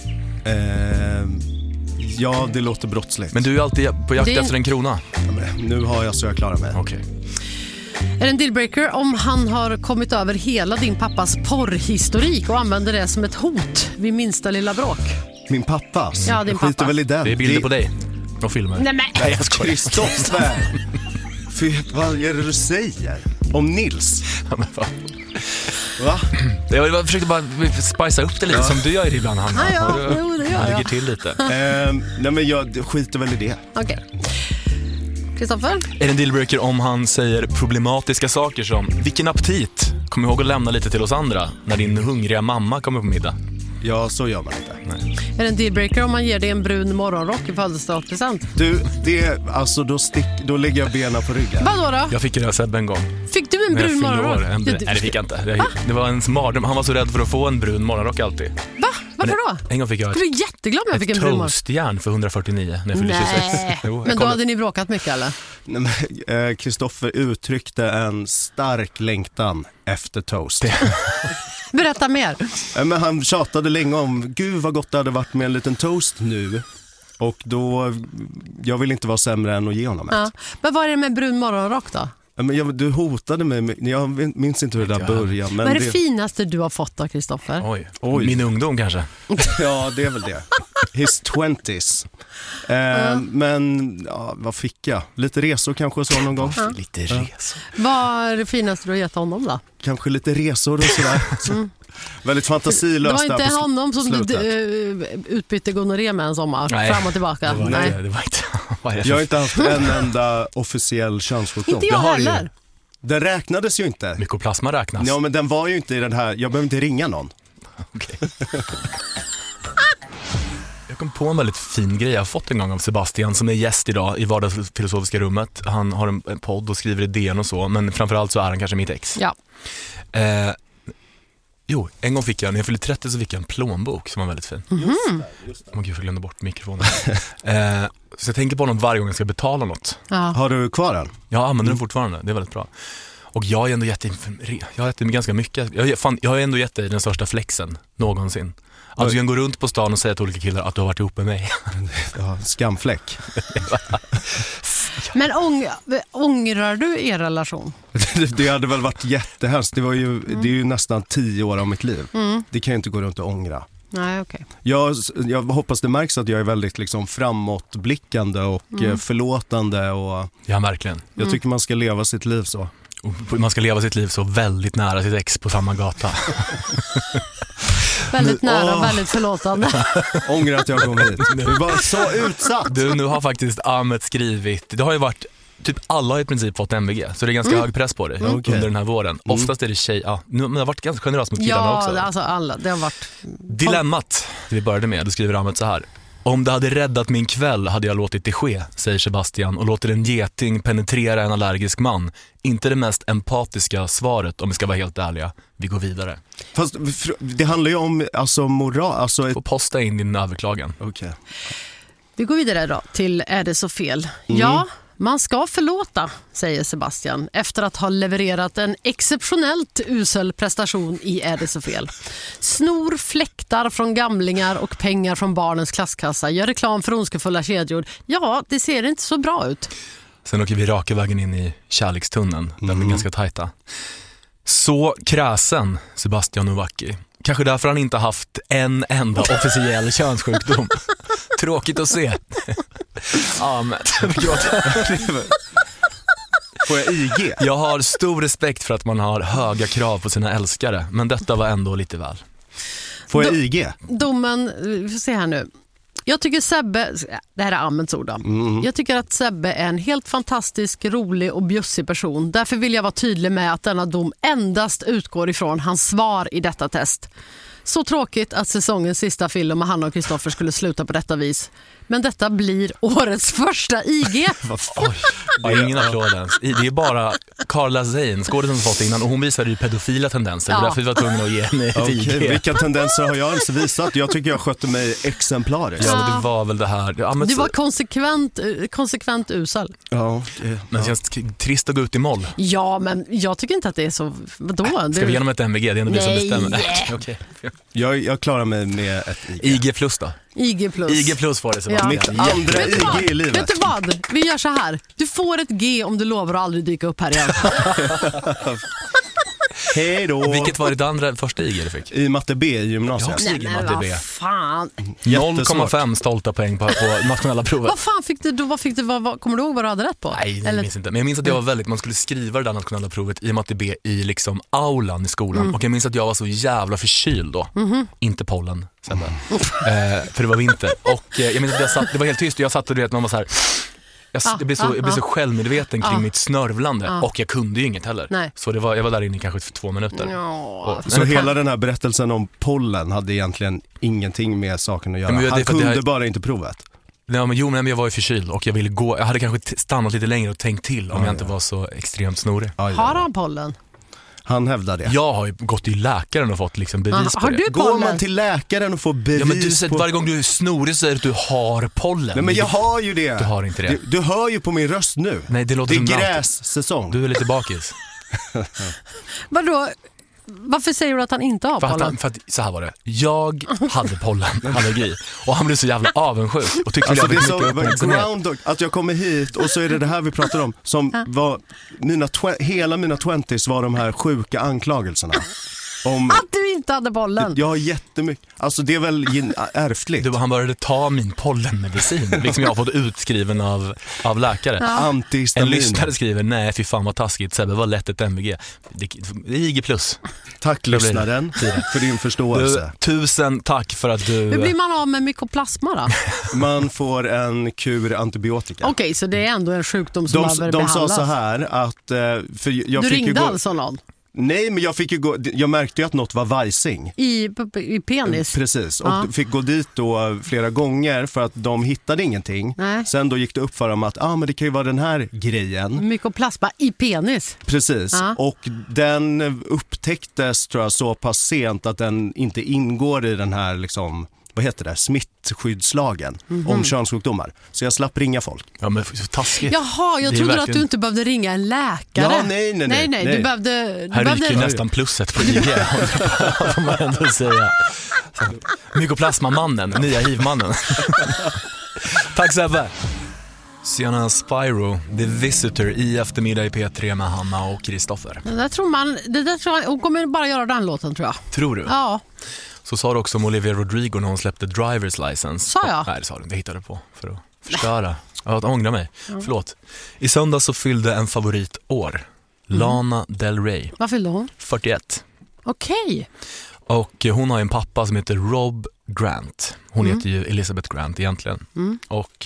Speaker 4: Ja, det låter brottsligt.
Speaker 3: Men du är ju alltid på jakt
Speaker 2: Det är-
Speaker 3: efter en krona.
Speaker 4: Nu har jag så jag klarar mig.
Speaker 3: Okej.
Speaker 2: Är det en dealbreaker om han har kommit över hela din pappas porrhistorik och använder det som ett hot vid minsta lilla bråk?
Speaker 4: Min pappas?
Speaker 2: Ja, din
Speaker 4: Jag skiter
Speaker 2: pappa.
Speaker 4: väl i den.
Speaker 3: Det är bilder på dig och filmer.
Speaker 2: Nej men,
Speaker 3: Nej, jag skojar.
Speaker 4: Kristoffer! Fy, vad är det du säger? Om Nils?
Speaker 3: Ja, men fan.
Speaker 4: Va?
Speaker 3: Jag försökte bara spicea upp det lite som du gör det ibland, Hanna.
Speaker 2: Ja, jo, det gör jag.
Speaker 3: Ligger till lite.
Speaker 4: Nej, men jag skiter väl i det.
Speaker 2: okej. Kristoffer?
Speaker 3: Är det en dealbreaker om han säger problematiska saker som vilken aptit? Kom ihåg att lämna lite till oss andra när din hungriga mamma kommer på middag.
Speaker 4: Ja, så gör man inte.
Speaker 3: Nej.
Speaker 2: Är det en dealbreaker om man ger dig en brun morgonrock i födelsedagspresent?
Speaker 4: Du, alltså då lägger jag benen på ryggen.
Speaker 2: Vadå då?
Speaker 3: Jag fick det av Sebbe en gång.
Speaker 2: Fick du en
Speaker 3: När jag
Speaker 2: brun
Speaker 3: fyllde år.
Speaker 2: morgonrock?
Speaker 3: Nej, det fick jag inte. Det var en mardröm. Han var så rädd för att få en brun morgonrock alltid.
Speaker 2: Va? Varför då?
Speaker 3: En gång fick jag
Speaker 2: Du är jätteglad om jag fick en brun morgonrock.
Speaker 3: toastjärn för 149 när jag fyllde 26.
Speaker 2: Nej,
Speaker 3: Jo, jag
Speaker 2: men då
Speaker 3: kollade.
Speaker 2: hade ni bråkat mycket eller?
Speaker 4: Nej, men, Kristoffer uttryckte en stark längtan efter toast.
Speaker 2: Berätta mer.
Speaker 4: Men han tjatade länge om, gud vad gott det hade varit med en liten toast nu. Och då, jag vill inte vara sämre än att ge honom ett.
Speaker 2: Ja. Men vad är det med brun morgonrock då?
Speaker 4: Men du hotade mig, jag minns inte hur det där började. Men
Speaker 2: Vad är det finaste du har fått av Kristoffer?
Speaker 3: Oj. Min ungdom kanske.
Speaker 4: Ja, det är väl det. His 20s. Men ja, vad fick jag? Lite resor kanske så någon gång.
Speaker 3: Lite resor.
Speaker 2: Vad är det finaste du har gett honom då?
Speaker 4: Kanske lite resor och sådär. Väldigt
Speaker 2: Det
Speaker 4: fantasilöst.
Speaker 2: var inte
Speaker 4: där på
Speaker 2: honom som
Speaker 4: slutet.
Speaker 2: du utbytte gonorré med en sommar?
Speaker 3: Nej.
Speaker 2: Fram och tillbaka?
Speaker 3: Det var
Speaker 2: Nej.
Speaker 3: inte. Vad är det för...
Speaker 4: Jag har inte haft en enda officiell könssjukdom.
Speaker 2: Inte jag
Speaker 3: har ju.
Speaker 2: heller.
Speaker 4: Den räknades ju inte.
Speaker 3: Mykoplasma räknas.
Speaker 4: Ja, men den var ju inte i den här. Jag behöver inte ringa någon.
Speaker 3: Okej. Jag kom på en väldigt fin grej jag har fått en gång av Sebastian som är gäst idag i Vardagsfilosofiska rummet. Han har en podd och skriver i DN och så, men framförallt så är han kanske mitt ex.
Speaker 2: Ja.
Speaker 3: Jo, en gång fick jag, när jag fyllde 30 så fick jag en plånbok som var väldigt fin. Just det. Jag glömde bort mikrofonen. Så jag tänker på honom varje gång jag ska betala något.
Speaker 2: Ja.
Speaker 4: Har du kvar den?
Speaker 3: Jag använder den fortfarande, det är väldigt bra. Och jag har ändå gett dig ganska mycket. Jag har ändå gett dig den största flexen någonsin. Alltså du kan gå runt på stan och säga till olika killar att du har varit ihop med mig.
Speaker 4: Ja, skamfläck.
Speaker 2: Men ångrar du er relation?
Speaker 4: Det hade väl varit jättehemskt. Det är ju nästan 10 år av mitt liv. Det kan jag inte gå runt och ångra.
Speaker 2: Nej, okej.
Speaker 4: Jag hoppas det märks att jag är väldigt liksom framåtblickande och förlåtande. Och
Speaker 3: Ja, verkligen.
Speaker 4: jag tycker man ska leva sitt liv så.
Speaker 3: Och man ska leva sitt liv så väldigt nära sitt ex på samma gata.
Speaker 2: Väldigt nära och väldigt förlåtande.
Speaker 4: Ångrar att jag kom hit. Det är bara så utsatt.
Speaker 3: Du, nu har faktiskt Ahmed skrivit, det har ju varit, typ alla har i princip fått MVG, så det är ganska hög press på dig under den här våren. Oftast är det men det har varit ganska generöst mot killarna också.
Speaker 2: Ja, alltså alla, det har varit...
Speaker 3: Dilemmat, vi började med, då skriver Ahmed så här. Om det hade räddat min kväll hade jag låtit det ske, säger Sebastian och låter en geting penetrera en allergisk man. Inte det mest empatiska svaret om vi ska vara helt ärliga. Vi går vidare.
Speaker 4: Fast det handlar ju om moral.
Speaker 3: Du får posta in din överklagan.
Speaker 4: Okej.
Speaker 2: Vi går vidare då till Är det så fel? Ja, man ska förlåta, säger Sebastian efter att ha levererat en exceptionellt usel prestation i Är det så fel. Snor fläktar från gamlingar och pengar från barnens klasskassa, gör reklam för ondskefulla kedjor. Ja, det ser inte så bra ut.
Speaker 3: Sen åker vi raka vägen in i kärlekstunneln. Den är ganska tajta. Så kräsen, Sebastian Novacki. Kanske därför han inte haft en enda officiell könssjukdom. Tråkigt att se. Ahmed.
Speaker 4: Får jag IG?
Speaker 3: Jag har stor respekt för att man har höga krav på sina älskare, men detta var ändå lite väl.
Speaker 4: Får jag IG?
Speaker 2: Domen, vi får se här nu. Jag tycker Sebbe, det här är Ahmeds ord då. Jag tycker att Sebbe är en helt fantastisk, rolig och bjussig person. Därför vill jag vara tydlig med att denna dom endast utgår ifrån hans svar i detta test. Så tråkigt att säsongens sista film med Hanna och Kristoffer skulle sluta på detta vis. Men detta blir årets första IG.
Speaker 3: Ja, ingen applåd ens. Det är bara Carla Zane, skådespelaren som fått innan, och hon visade ju pedofila tendenser. Därför vi var tvungna att ge henne ett IG.
Speaker 4: Vilka tendenser har jag ens visat? Jag tycker jag skötte mig exemplariskt.
Speaker 3: Ja, det var väl det här.
Speaker 2: Du var konsekvent usel.
Speaker 4: Ja,
Speaker 3: men det känns trist att gå ut i moll.
Speaker 2: Ja, men jag tycker inte att det är så... Vadå?
Speaker 3: Ska vi igenom ett MVG? Det är ändå vi som bestämmer. Okay.
Speaker 4: Jag klarar mig med ett IG.
Speaker 3: IG plus då?
Speaker 2: IG plus.
Speaker 3: IG plus får det, Sebastian.
Speaker 4: Mitt andra IG i livet.
Speaker 2: Vet du vad? Vi gör så här. Du får ett G om du lovar att aldrig dyka upp här igen.
Speaker 4: Hej då.
Speaker 3: Vilket var det andra första IG du fick?
Speaker 4: I matte B i gymnasiet.
Speaker 2: Nej, men vad fan.
Speaker 3: 0,5 stolta poäng på nationella provet.
Speaker 2: Vad fan fick du då? Kommer du ihåg vad du hade rätt på?
Speaker 3: Nej, det minns inte. Men jag minns att jag var väldigt, man skulle skriva det där nationella provet i matte B i liksom aulan i skolan. Och jag minns att jag var så jävla förkyld då. Inte pollen, för det var vinter. Och jag minns att jag satt, det var helt tyst och jag satt och du vet, man var så här. Jag blev så självmedveten kring mitt snörvlande och jag kunde ju inget heller.
Speaker 2: Nej.
Speaker 3: Så jag var där inne i kanske 2 minuter.
Speaker 4: Så hela den här berättelsen om pollen hade egentligen ingenting med saken att göra.
Speaker 3: Men
Speaker 4: Han kunde bara inte provet.
Speaker 3: Nej, men jag var ju förkyld och jag ville gå. Jag hade kanske stannat lite längre och tänkt till om jag inte var så extremt snorig.
Speaker 2: Har han pollen?
Speaker 4: Han hävdar det.
Speaker 3: Jag har ju gått till läkaren och fått liksom bevis på det.
Speaker 4: Går man till läkaren och får bevis
Speaker 3: men du säger varje gång du är snorig så säger du att du har pollen.
Speaker 4: Nej, men jag har ju det.
Speaker 3: Du har inte det.
Speaker 4: Du hör ju på min röst nu.
Speaker 3: Nej, det låter
Speaker 4: det är
Speaker 3: som
Speaker 4: grässäsong.
Speaker 3: Du är lite bakis.
Speaker 2: Vadå? Varför säger du att han inte har pollen?
Speaker 3: För att så här var det. Jag hade pollenallergi och han blev så jävla avundsjuk och tyckte
Speaker 4: alltså, det är så ground att jag kommer hit och så är det här vi pratar om som var hela mina 20s var de här sjuka anklagelserna.
Speaker 2: Att du inte hade pollen.
Speaker 4: Jag har jättemycket. Alltså det är väl ärftligt.
Speaker 3: Han började ta min pollenmedicin liksom jag har fått utskriven av läkare.
Speaker 4: Antihistamin.
Speaker 3: En lyssnare skriver, nej fy fan vad taskigt, Sebbe var lätt ett MVG. Det är IG plus.
Speaker 4: Tack lyssnaren för din förståelse.
Speaker 3: Tusen tack för att du...
Speaker 2: Hur blir man av med mykoplasma då?
Speaker 4: Man får en kur antibiotika.
Speaker 2: Okej, så det är ändå en sjukdom som behöver behandlas.
Speaker 4: De sa så här att... För jag
Speaker 2: du
Speaker 4: fick
Speaker 2: ringde
Speaker 4: ju
Speaker 2: alltså någon?
Speaker 4: Nej, men jag märkte ju att något var vajsing.
Speaker 2: I penis?
Speaker 4: Precis, och fick gå dit då flera gånger för att de hittade ingenting.
Speaker 2: Nej.
Speaker 4: Sen då gick det upp för dem att men det kan ju vara den här grejen.
Speaker 2: Mykoplasma i penis?
Speaker 4: Precis, och den upptäcktes tror jag så pass sent att den inte ingår i den här liksom, vad heter det, smittskyddslagen om könssjukdomar. Så jag slapp ringa folk.
Speaker 3: Ja, men så taskigt.
Speaker 2: Jaha, jag trodde verkligen... att du inte behövde ringa en läkare.
Speaker 4: Ja, nej.
Speaker 2: Du behövde...
Speaker 3: Här ryker nästan plusset på IG, får man ändå säga. Mykoplasma-mannen, nya HIV-mannen. Tack Sebbe. Sienna Spyro, The Visitor i eftermiddag i P3 med Hanna och Kristoffer.
Speaker 2: Det där tror man, hon kommer bara göra den låten tror jag.
Speaker 3: Tror du?
Speaker 2: Ja.
Speaker 3: Så sa du också om Olivia Rodrigo när hon släppte Driver's License.
Speaker 2: Sa jag?
Speaker 3: Nej, det sa du. Det hittade på för att förstöra. Jag ångrar mig. Förlåt. I söndag så fyllde en favorit år. Lana Del Rey.
Speaker 2: Vad fyllde hon?
Speaker 3: 41.
Speaker 2: Okej.
Speaker 3: Och hon har en pappa som heter Rob Grant. Hon heter ju Elizabeth Grant egentligen. Och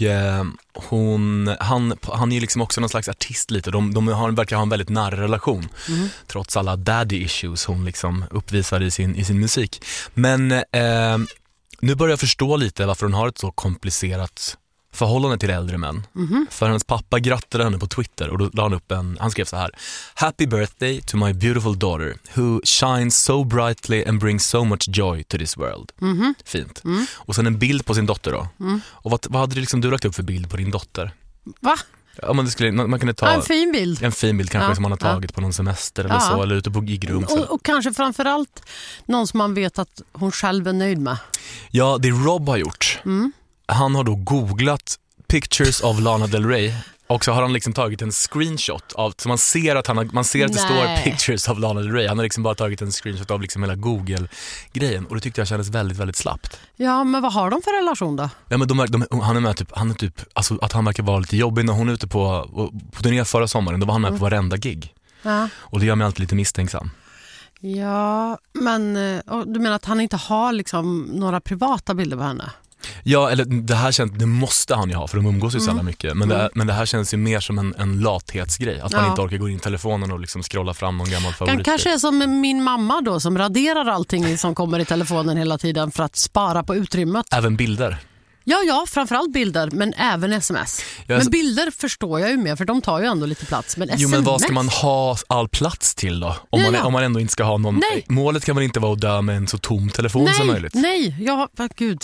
Speaker 3: han är liksom också någon slags artist lite. De verkar ha en väldigt nära relation. Trots alla daddy issues hon liksom uppvisar i sin musik. Men nu börjar jag förstå lite varför hon har ett så komplicerat förhållande till äldre män. För hennes pappa grattade henne på Twitter och då la han upp han skrev så här: Happy birthday to my beautiful daughter who shines so brightly and brings so much joy to this world. Fint. Och sen en bild på sin dotter då. Och vad hade liksom du lagt upp för bild på din dotter?
Speaker 2: Va?
Speaker 3: Ja, men man kunde ta
Speaker 2: en fin bild.
Speaker 3: En fin bild kanske som man har tagit på någon semester eller så, eller ute på gigrum.
Speaker 2: Och kanske framförallt någon som man vet att hon själv är nöjd med. Ja,
Speaker 3: det Rob har gjort. Han har då googlat pictures of Lana Del Rey och så har han liksom tagit en screenshot av, så man ser att det står pictures of Lana Del Rey. Han har liksom bara tagit en screenshot av liksom hela Google-grejen och det tyckte jag kändes väldigt, väldigt slappt.
Speaker 2: Ja, men vad har de för relation då?
Speaker 3: Ja, men han är typ alltså att han verkar vara lite jobbig när hon är ute på turné förra sommaren. Då var han med på varenda gig. Ja. Och det gör mig alltid lite misstänksam.
Speaker 2: Ja, men du menar att han inte har liksom några privata bilder på henne?
Speaker 3: Ja, eller det måste han ju ha för de umgås ju så jävla mycket. Men det här känns ju mer som en lathetsgrej. Att man inte orkar gå in i telefonen och liksom scrolla fram någon gammal favorit.
Speaker 2: Kanske är som min mamma då som raderar allting som kommer i telefonen hela tiden för att spara på utrymmet.
Speaker 3: Även bilder?
Speaker 2: Ja, framförallt bilder, men även sms. Men bilder förstår jag ju mer, för de tar ju ändå lite plats. Men sms...
Speaker 3: Jo, men vad ska man ha all plats till då? Om man ändå inte ska ha någon... Nej. Målet kan väl inte vara att dö med en så tom telefon som möjligt? Nej, gud...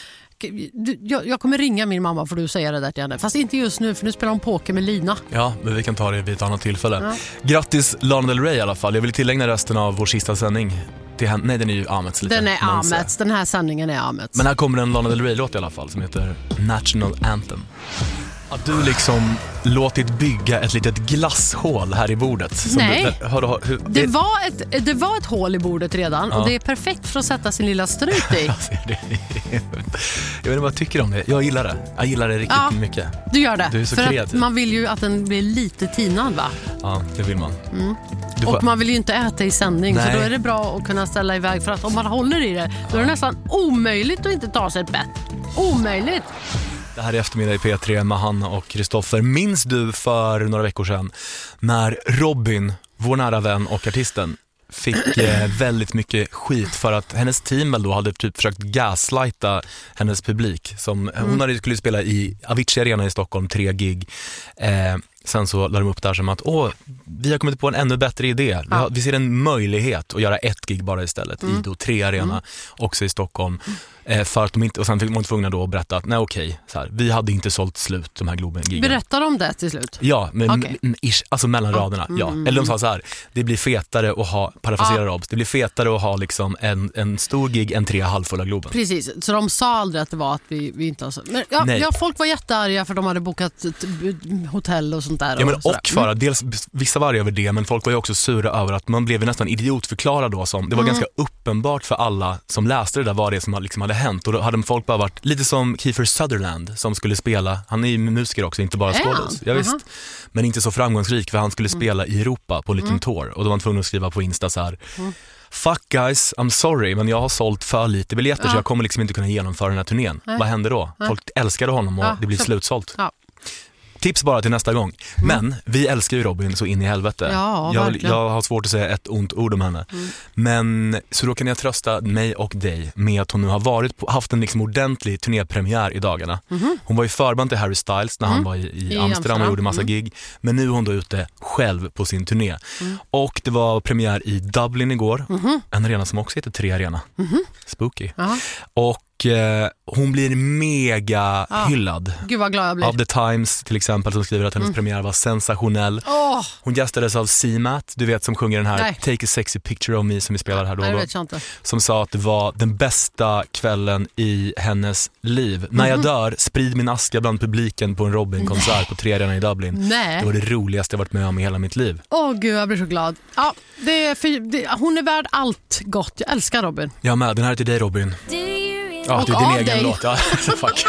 Speaker 3: Jag kommer ringa min mamma för du säger det där till henne. Fast inte just nu, för nu spelar hon poker med Lina. Ja, men vi kan ta det vid ett annat tillfälle. Ja. Grattis Lana Del Rey i alla fall. Jag vill tillägna resten av vår sista sändning till henne. Nej, den är ju Ahmeds lite. Den är Ahmeds, den här sändningen är Ahmeds. Men här kommer en Lana Del Rey-låt i alla fall som heter National Anthem. Att du liksom låtit bygga ett litet glasshål här i bordet.
Speaker 2: Nej, det var ett hål i bordet redan. Och det är perfekt för att sätta sin lilla strut i.
Speaker 3: Jag vet inte vad jag tycker om det. Jag gillar det riktigt mycket. Du gör det. Du är så kreativ. Att man vill ju att den blir lite tinad, va? Ja, det vill man. Och man vill ju inte äta i sändning. Nej. Så då är det bra att kunna ställa iväg. För att om man håller i det, då är det nästan omöjligt att inte ta sig ett bett. Omöjligt. Det här är eftermiddag i P3 med Hanna och Kristoffer. Minns du för några veckor sedan när Robin, vår nära vän och artisten, fick väldigt mycket skit för att hennes team väl då hade typ försökt gaslighta hennes publik. Hon skulle spela i Avicii Arena i Stockholm, 3 gig. Sen så lade de upp där som att vi har kommit på en ännu bättre idé. Vi ser en möjlighet att göra 1 gig bara istället i då 3 arena också i Stockholm. För att de inte, och sen fick man tvungna då att berätta att nej okej, så här, vi hade inte sålt slut de här Globen-gigen. Berättar de det till slut? Ja, men alltså mellan raderna. Ja. Eller de sa så här, det blir fetare att ha, parafraserar Robs, det blir fetare att ha liksom en stor gig än 3 halvfulla Globen. Precis, så de sa aldrig att det var att vi inte har så. Men folk var jättearga för de hade bokat hotell och sånt där. Ja, men och för dels vissa var över det, men folk var ju också sura över att man blev nästan idiotförklarad då som, det var ganska uppenbart för alla som läste det där vad det som liksom hade hänt. Och då hade folk bara varit lite som Kiefer Sutherland som skulle spela, han är ju musiker också, inte bara skådis. Ja, visst. Men inte så framgångsrik för han skulle spela i Europa på en liten tour. Och då var han tvungen att skriva på Insta så här: fuck guys, I'm sorry, men jag har sålt för lite biljetter så jag kommer liksom inte kunna genomföra den här turnén. Vad händer då? Folk älskade honom och det blir slutsålt. tips bara till nästa gång. Men vi älskar ju Robin så in i helvete.
Speaker 2: Ja,
Speaker 3: jag har svårt att säga ett ont ord om henne. Men så då kan jag trösta mig och dig med att hon nu har haft en liksom ordentlig turnépremiär i dagarna. Hon var ju förband till Harry Styles när han var i Amsterdam och gjorde massa gig. Men nu är hon då ute själv på sin turné. Och det var premiär i Dublin igår. En arena som också heter 3 Arena. Spooky. Och hon blir mega hyllad.
Speaker 2: Gud vad glad jag blir.
Speaker 3: Av The Times till exempel, som skriver att hennes premiär var sensationell. Hon gästades av C-Mat, du vet, som sjunger den här Take a sexy picture of me som vi spelar här då.
Speaker 2: Nej, det vet jag inte.
Speaker 3: Som sa att det var den bästa kvällen i hennes liv. När jag dör, sprid min aska bland publiken på en Robin-konsert på 3 Arena i Dublin.
Speaker 2: Nej.
Speaker 3: Det var det roligaste jag varit med om i hela mitt liv.
Speaker 2: Gud, jag blir så glad. Ja, hon är värd allt gott. Jag älskar Robin.
Speaker 3: Jag med, den här är till dig Robin. Ja, det är din egen låt. Ja, fuck.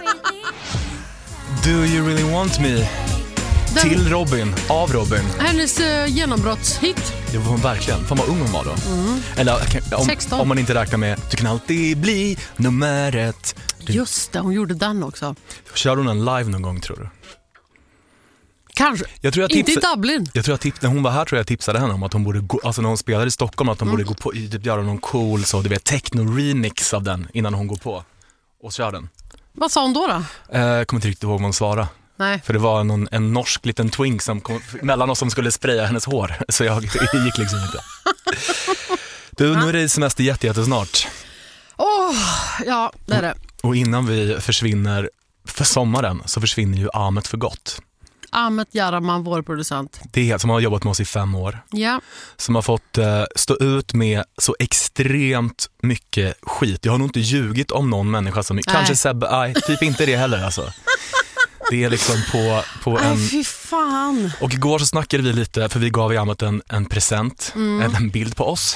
Speaker 3: Do you really want me? Till Robin, av Robin.
Speaker 2: Hennes genombrottshit.
Speaker 3: Det var hon verkligen. Fan vad ung hon var då. Eller
Speaker 2: 16.
Speaker 3: Om man inte räknar med du kan alltid bli nummer 1.
Speaker 2: Just det, hon gjorde den också.
Speaker 3: Kör hon en live någon gång, tror du?
Speaker 2: Kanske. Inte i Dublin.
Speaker 3: Jag tror när hon var här tror jag tipsade henne om att hon borde gå, alltså när hon spelade i Stockholm, att hon borde gå på, typ göra någon cool så, du vet, techno-remix av den innan hon går på och kör den.
Speaker 2: Vad sa hon då?
Speaker 3: Jag kommer inte riktigt ihåg vad hon svarade.
Speaker 2: Nej.
Speaker 3: För det var en norsk liten twink som kom mellan oss som skulle spraya hennes hår. Så jag gick liksom inte. Du, nu är det semester jättesnart.
Speaker 2: Ja, det är det.
Speaker 3: Och innan vi försvinner för sommaren så försvinner ju Ahmet för gott.
Speaker 2: Ahmet Jaraman, vår producent.
Speaker 3: Det är som har jobbat med oss i 5 år.
Speaker 2: Ja.
Speaker 3: Som har fått stå ut med så extremt mycket skit. Jag har nog inte ljugit om någon människa som... Kanske Sebbe, typ inte det heller alltså. Det är liksom på en...
Speaker 2: Fy fan.
Speaker 3: Och igår så snackade vi lite, för vi gav Ahmet en present, en bild på oss.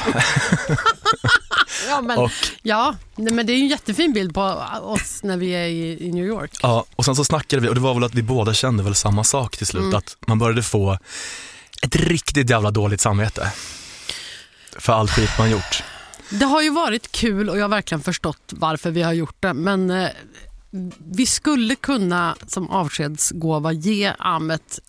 Speaker 2: Men det är ju en jättefin bild på oss när vi är i New York.
Speaker 3: Ja, och sen så snackade vi, och det var väl att vi båda kände väl samma sak till slut, att man började få ett riktigt jävla dåligt samvete för allt skit man gjort.
Speaker 2: Det har ju varit kul och jag har verkligen förstått varför vi har gjort det, men vi skulle kunna som avskedsgåva ge Ahmet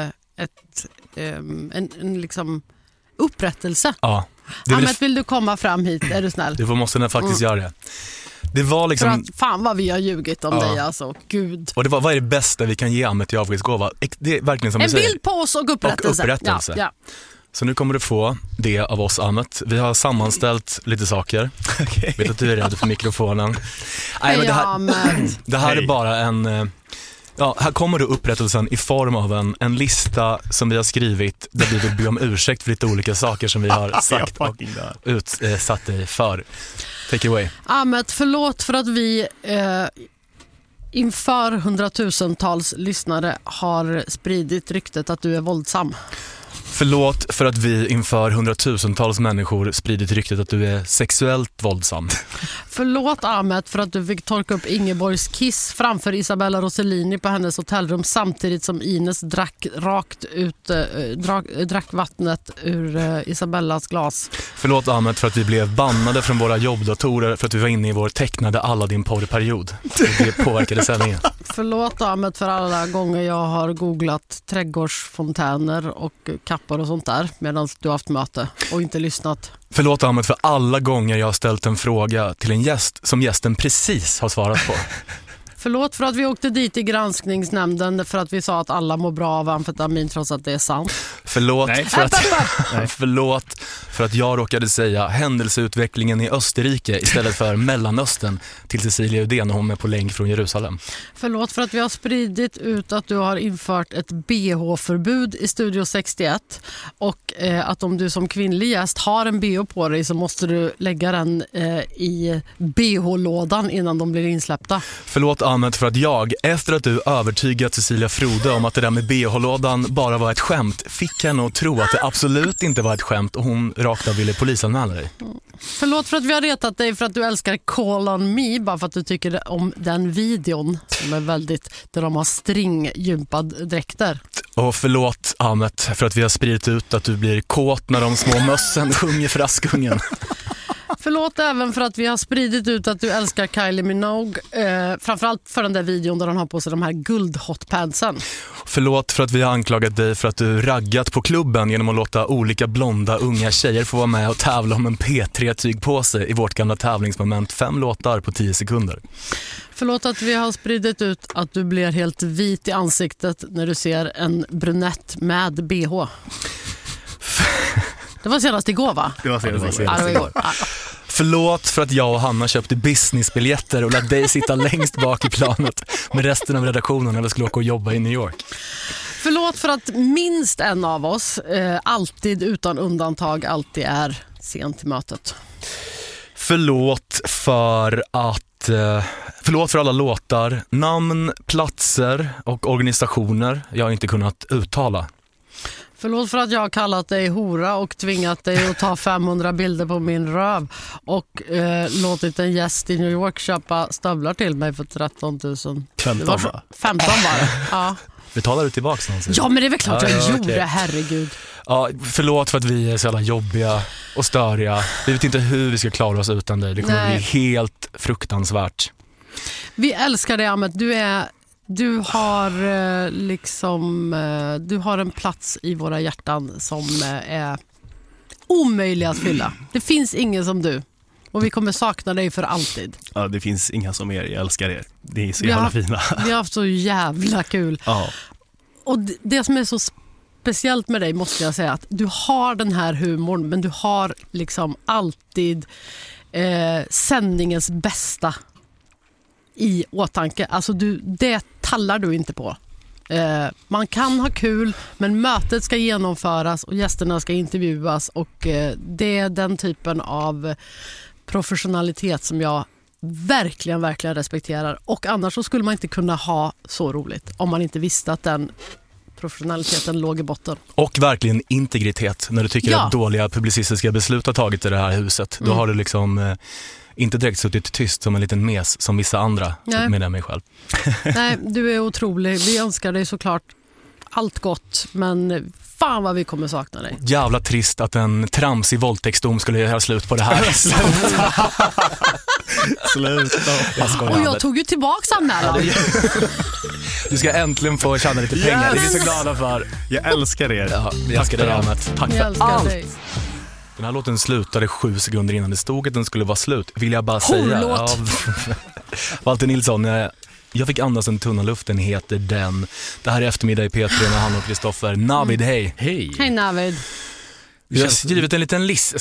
Speaker 2: en liksom upprättelse.
Speaker 3: Ja.
Speaker 2: Ahmet, vill du komma fram hit? Är du snäll?
Speaker 3: Du måste faktiskt göra det. Det var liksom...
Speaker 2: För att, fan vad vi har ljugit om dig alltså. Gud.
Speaker 3: Och vad är det bästa vi kan ge Ahmet i avskedsgåva? Det är verkligen som du säger.
Speaker 2: En bild på oss och upprättelse. Ja.
Speaker 3: Så nu kommer du få det av oss, Ahmet. Vi har sammanställt lite saker. Okay. Vet att du är rädd för mikrofonen. Nej, men det här är bara en... Ja, här kommer då upprättelsen i form av en lista som vi har skrivit där vi vill be om ursäkt för lite olika saker som vi har sagt och utsatt dig för. Take it away.
Speaker 2: Ahmet, förlåt för att vi inför 100,000-tals lyssnare har spridit ryktet att du är våldsam.
Speaker 3: Förlåt för att vi inför 100,000-tals människor spridit ryktet att du är sexuellt våldsam.
Speaker 2: Förlåt Ahmet för att du fick torka upp Ingeborgs kiss framför Isabella Rossellini på hennes hotellrum samtidigt som Ines drack vattnet ur Isabellas glas.
Speaker 3: Förlåt Ahmet för att vi blev bannade från våra jobbdatorer för att vi var inne i vår tecknade Aladdin-porrperiod. Det påverkade sändningen.
Speaker 2: Förlåt Ahmet för alla gånger jag har googlat trädgårdsfontäner och kappar och sånt där medan du har haft möte och inte lyssnat.
Speaker 3: Förlåt Ahmet för alla gånger jag har ställt en fråga till en gäst som gästen precis har svarat på.
Speaker 2: Förlåt för att vi åkte dit i granskningsnämnden för att vi sa att alla mår bra av amfetamin trots att det är sant.
Speaker 3: Förlåt för att jag råkade säga händelseutvecklingen i Österrike istället för Mellanöstern till Cecilia Uddén och hon är på länk från Jerusalem.
Speaker 2: Förlåt för att vi har spridit ut att du har infört ett BH-förbud i Studio 61 och att om du som kvinnlig gäst har en BH på dig så måste du lägga den i BH-lådan innan de blir insläppta.
Speaker 3: Förlåt Ahmet för att jag, efter att du övertygat Cecilia Frode om att det där med BH-lådan bara var ett skämt, fick henne att tro att det absolut inte var ett skämt och hon rakt av ville polisanmäla dig.
Speaker 2: Förlåt för att vi har retat dig för att du älskar Call on Me bara för att du tycker om den videon som är väldigt, där de har stringgympad dräkter.
Speaker 3: Och förlåt Ahmet för att vi har spridit ut att du blir kåt när de små mössen sjunger för Askungen.
Speaker 2: Förlåt även för att vi har spridit ut att du älskar Kylie Minogue. Framförallt för den där videon där han har på sig de här guldhotpantsen.
Speaker 3: Förlåt för att vi har anklagat dig för att du raggat på klubben genom att låta olika blonda unga tjejer få vara med och tävla om en P3-tygpåse i vårt gamla tävlingsmoment 5 låtar på 10 sekunder.
Speaker 2: Förlåt att vi har spridit ut att du blir helt vit i ansiktet när du ser en brunett med BH. Det var senast igår, va?
Speaker 4: Det var senast
Speaker 2: igår.
Speaker 3: Förlåt för att jag och Hanna köpte businessbiljetter och lät dig sitta längst bak i planet med resten av redaktionen när vi skulle åka och jobba i New York.
Speaker 2: Förlåt för att minst en av oss alltid utan undantag alltid är sent till mötet.
Speaker 3: Förlåt för alla låtar, namn, platser och organisationer jag inte kunnat uttala.
Speaker 2: Förlåt för att jag har kallat dig hora och tvingat dig att ta 500 bilder på min röv och låtit en gäst i New York köpa stövlar till mig för 13 000.
Speaker 4: 15
Speaker 2: var det. Ja.
Speaker 3: Betalar du tillbaka någonsin?
Speaker 2: Ja, men det är väl klart jag gjorde, herregud.
Speaker 3: Ja, förlåt för att vi är så jävla jobbiga och störiga. Vi vet inte hur vi ska klara oss utan dig. Det kommer bli helt fruktansvärt.
Speaker 2: Vi älskar dig, Ahmet. Du har en plats i våra hjärtan som är omöjlig att fylla. Det finns ingen som du. Och vi kommer sakna dig för alltid.
Speaker 5: Ja, det finns inga som er. Jag älskar er. Det är så jävla fina.
Speaker 2: Vi har haft så jävla kul.
Speaker 5: Ja.
Speaker 2: Och det som är så speciellt med dig måste jag säga att du har den här humorn, men du har liksom alltid sändningens bästa i åtanke. Alltså det tallar du inte på. Man kan ha kul, men mötet ska genomföras och gästerna ska intervjuas och det är den typen av professionalitet som jag verkligen respekterar. Och annars så skulle man inte kunna ha så roligt om man inte visste att den professionaliteten låg i botten. Och verkligen integritet. När du tycker att dåliga publicistiska beslut har tagit i det här huset, då har du liksom inte direkt suttit tyst som en liten mes som vissa andra med mig själv. Nej, du är otrolig. Vi önskar dig såklart allt gott, men fan vad vi kommer sakna dig. Jävla trist att en tramsig våldtäktsdom skulle göra slut på det här. Sluta. Och jag tog ju tillbaka anmälan. Du ska äntligen få tjäna lite pengar. Det är vi så glada för. Jag älskar er. Ja, vi älskar dig, Ahmet. Tack för allt. Dig. Den här låten slutade 7 sekunder innan det stod att den skulle vara slut. Vill jag bara säga. Ja, Walter Nilsson, jag fick andas en tunna luften heter den. Det här är eftermiddag i P3 med han och Kristoffer. Navid, hej. Hej. Hej Navid. Vi har skrivit en liten list.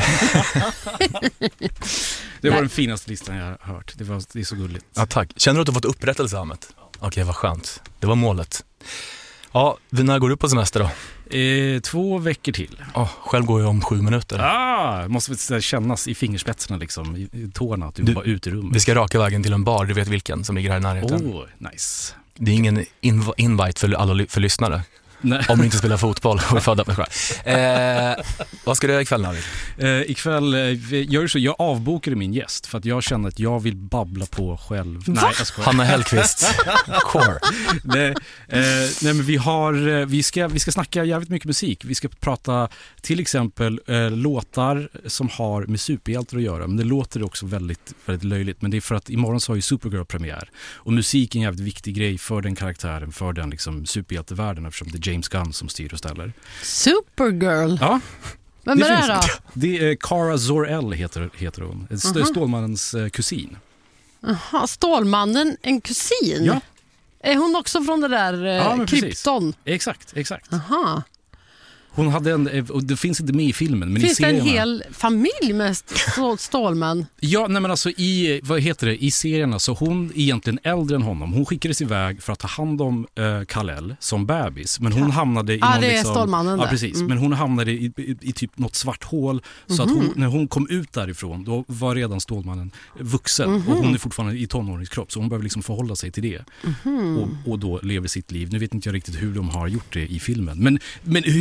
Speaker 5: Det var den finaste listan jag har hört. Det är så gulligt.
Speaker 3: Ja, tack. Känner du att du har fått upprättelse, Ahmet? Okej, vad skönt. Det var målet. Ja, när går du på semester då?
Speaker 5: 2 veckor till.
Speaker 3: Själv går jag om 7 minuter.
Speaker 5: Måste väl kännas i fingerspetsarna liksom, i tårna att du var ute i rummet.
Speaker 3: Vi ska raka vägen till en bar, du vet vilken som ligger här i närheten.
Speaker 5: Nice.
Speaker 3: Det är ingen invite för lyssnare. Nej. Om du inte spelar fotboll och är födda på vad ska du göra ikväll, Navid?
Speaker 5: Ikväll jag avbokade min gäst för att jag känner att jag vill babbla på själv. Nej, jag skojar.
Speaker 3: Hanna Hellqvist. Core.
Speaker 5: Nej, men vi ska snacka jävligt mycket musik. Vi ska prata till exempel låtar som har med superhjältar att göra. Men det låter också väldigt, väldigt löjligt. Men det är för att imorgon så har ju Supergirl premiär. Och musik är en jävligt viktig grej för den karaktären, för den liksom superhjältevärlden, eftersom det är James Gunn som styr och ställer.
Speaker 2: Supergirl?
Speaker 5: Ja.
Speaker 2: Vem är det då?
Speaker 5: Det är Kara Zor-El heter hon. Stålmannens kusin.
Speaker 2: Aha, Stålmannen, en kusin?
Speaker 5: Ja.
Speaker 2: Är hon också från det där Krypton?
Speaker 5: Exakt.
Speaker 2: Aha.
Speaker 5: Hon hade och det finns inte med i filmen, men
Speaker 2: finns
Speaker 5: i serierna...
Speaker 2: det en hel familj med Stålman?
Speaker 5: Ja, nej men alltså i serierna så hon är egentligen äldre än honom. Hon skickades iväg för att ta hand om Kal-El som bebis, men hon hamnade i någon
Speaker 2: det är Stålmannen.
Speaker 5: Ja, precis. Men hon hamnade i typ något svart hål, så att när hon kom ut därifrån, då var redan Stålmannen vuxen och hon är fortfarande i tonåringskropp, så hon behöver liksom förhålla sig till det. Och då lever sitt liv. Nu vet inte jag riktigt hur de har gjort det i filmen, men hur som helst.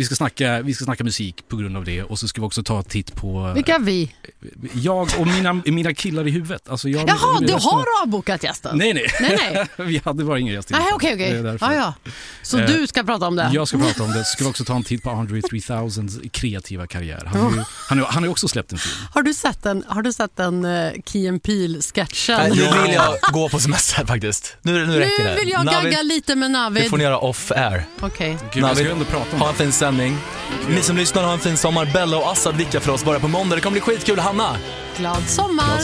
Speaker 5: vi ska snacka musik på grund av det. Och så ska vi också ta en titt på...
Speaker 2: Vilka vi?
Speaker 5: Jag och mina killar i huvudet. Alltså jag,
Speaker 2: Jaha, du har avbokat gästen?
Speaker 5: Nej. Vi hade bara ingen gäst.
Speaker 2: Nej, okej. Ja. Så du ska prata om det?
Speaker 5: Jag ska prata om det. Så ska vi också ta en titt på Andre 3000s kreativa karriär. Han har också släppt en film.
Speaker 2: Har du sett den Key and Peele-sketchen?
Speaker 3: Nu vill jag gå på semester faktiskt. Nu räcker det.
Speaker 2: Nu vill jag gagga lite med Navid.
Speaker 3: Det får ni göra off-air.
Speaker 2: Okej.
Speaker 5: Jag ska ändå prata om
Speaker 3: ha en fin sändning. Ni som lyssnar har en fin sommar. Bella och Assad vickar för oss bara på måndag. Det kommer bli skitkul. Hanna!
Speaker 2: Glad sommar!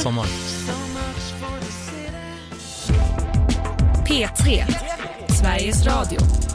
Speaker 1: P3, Sveriges Radio.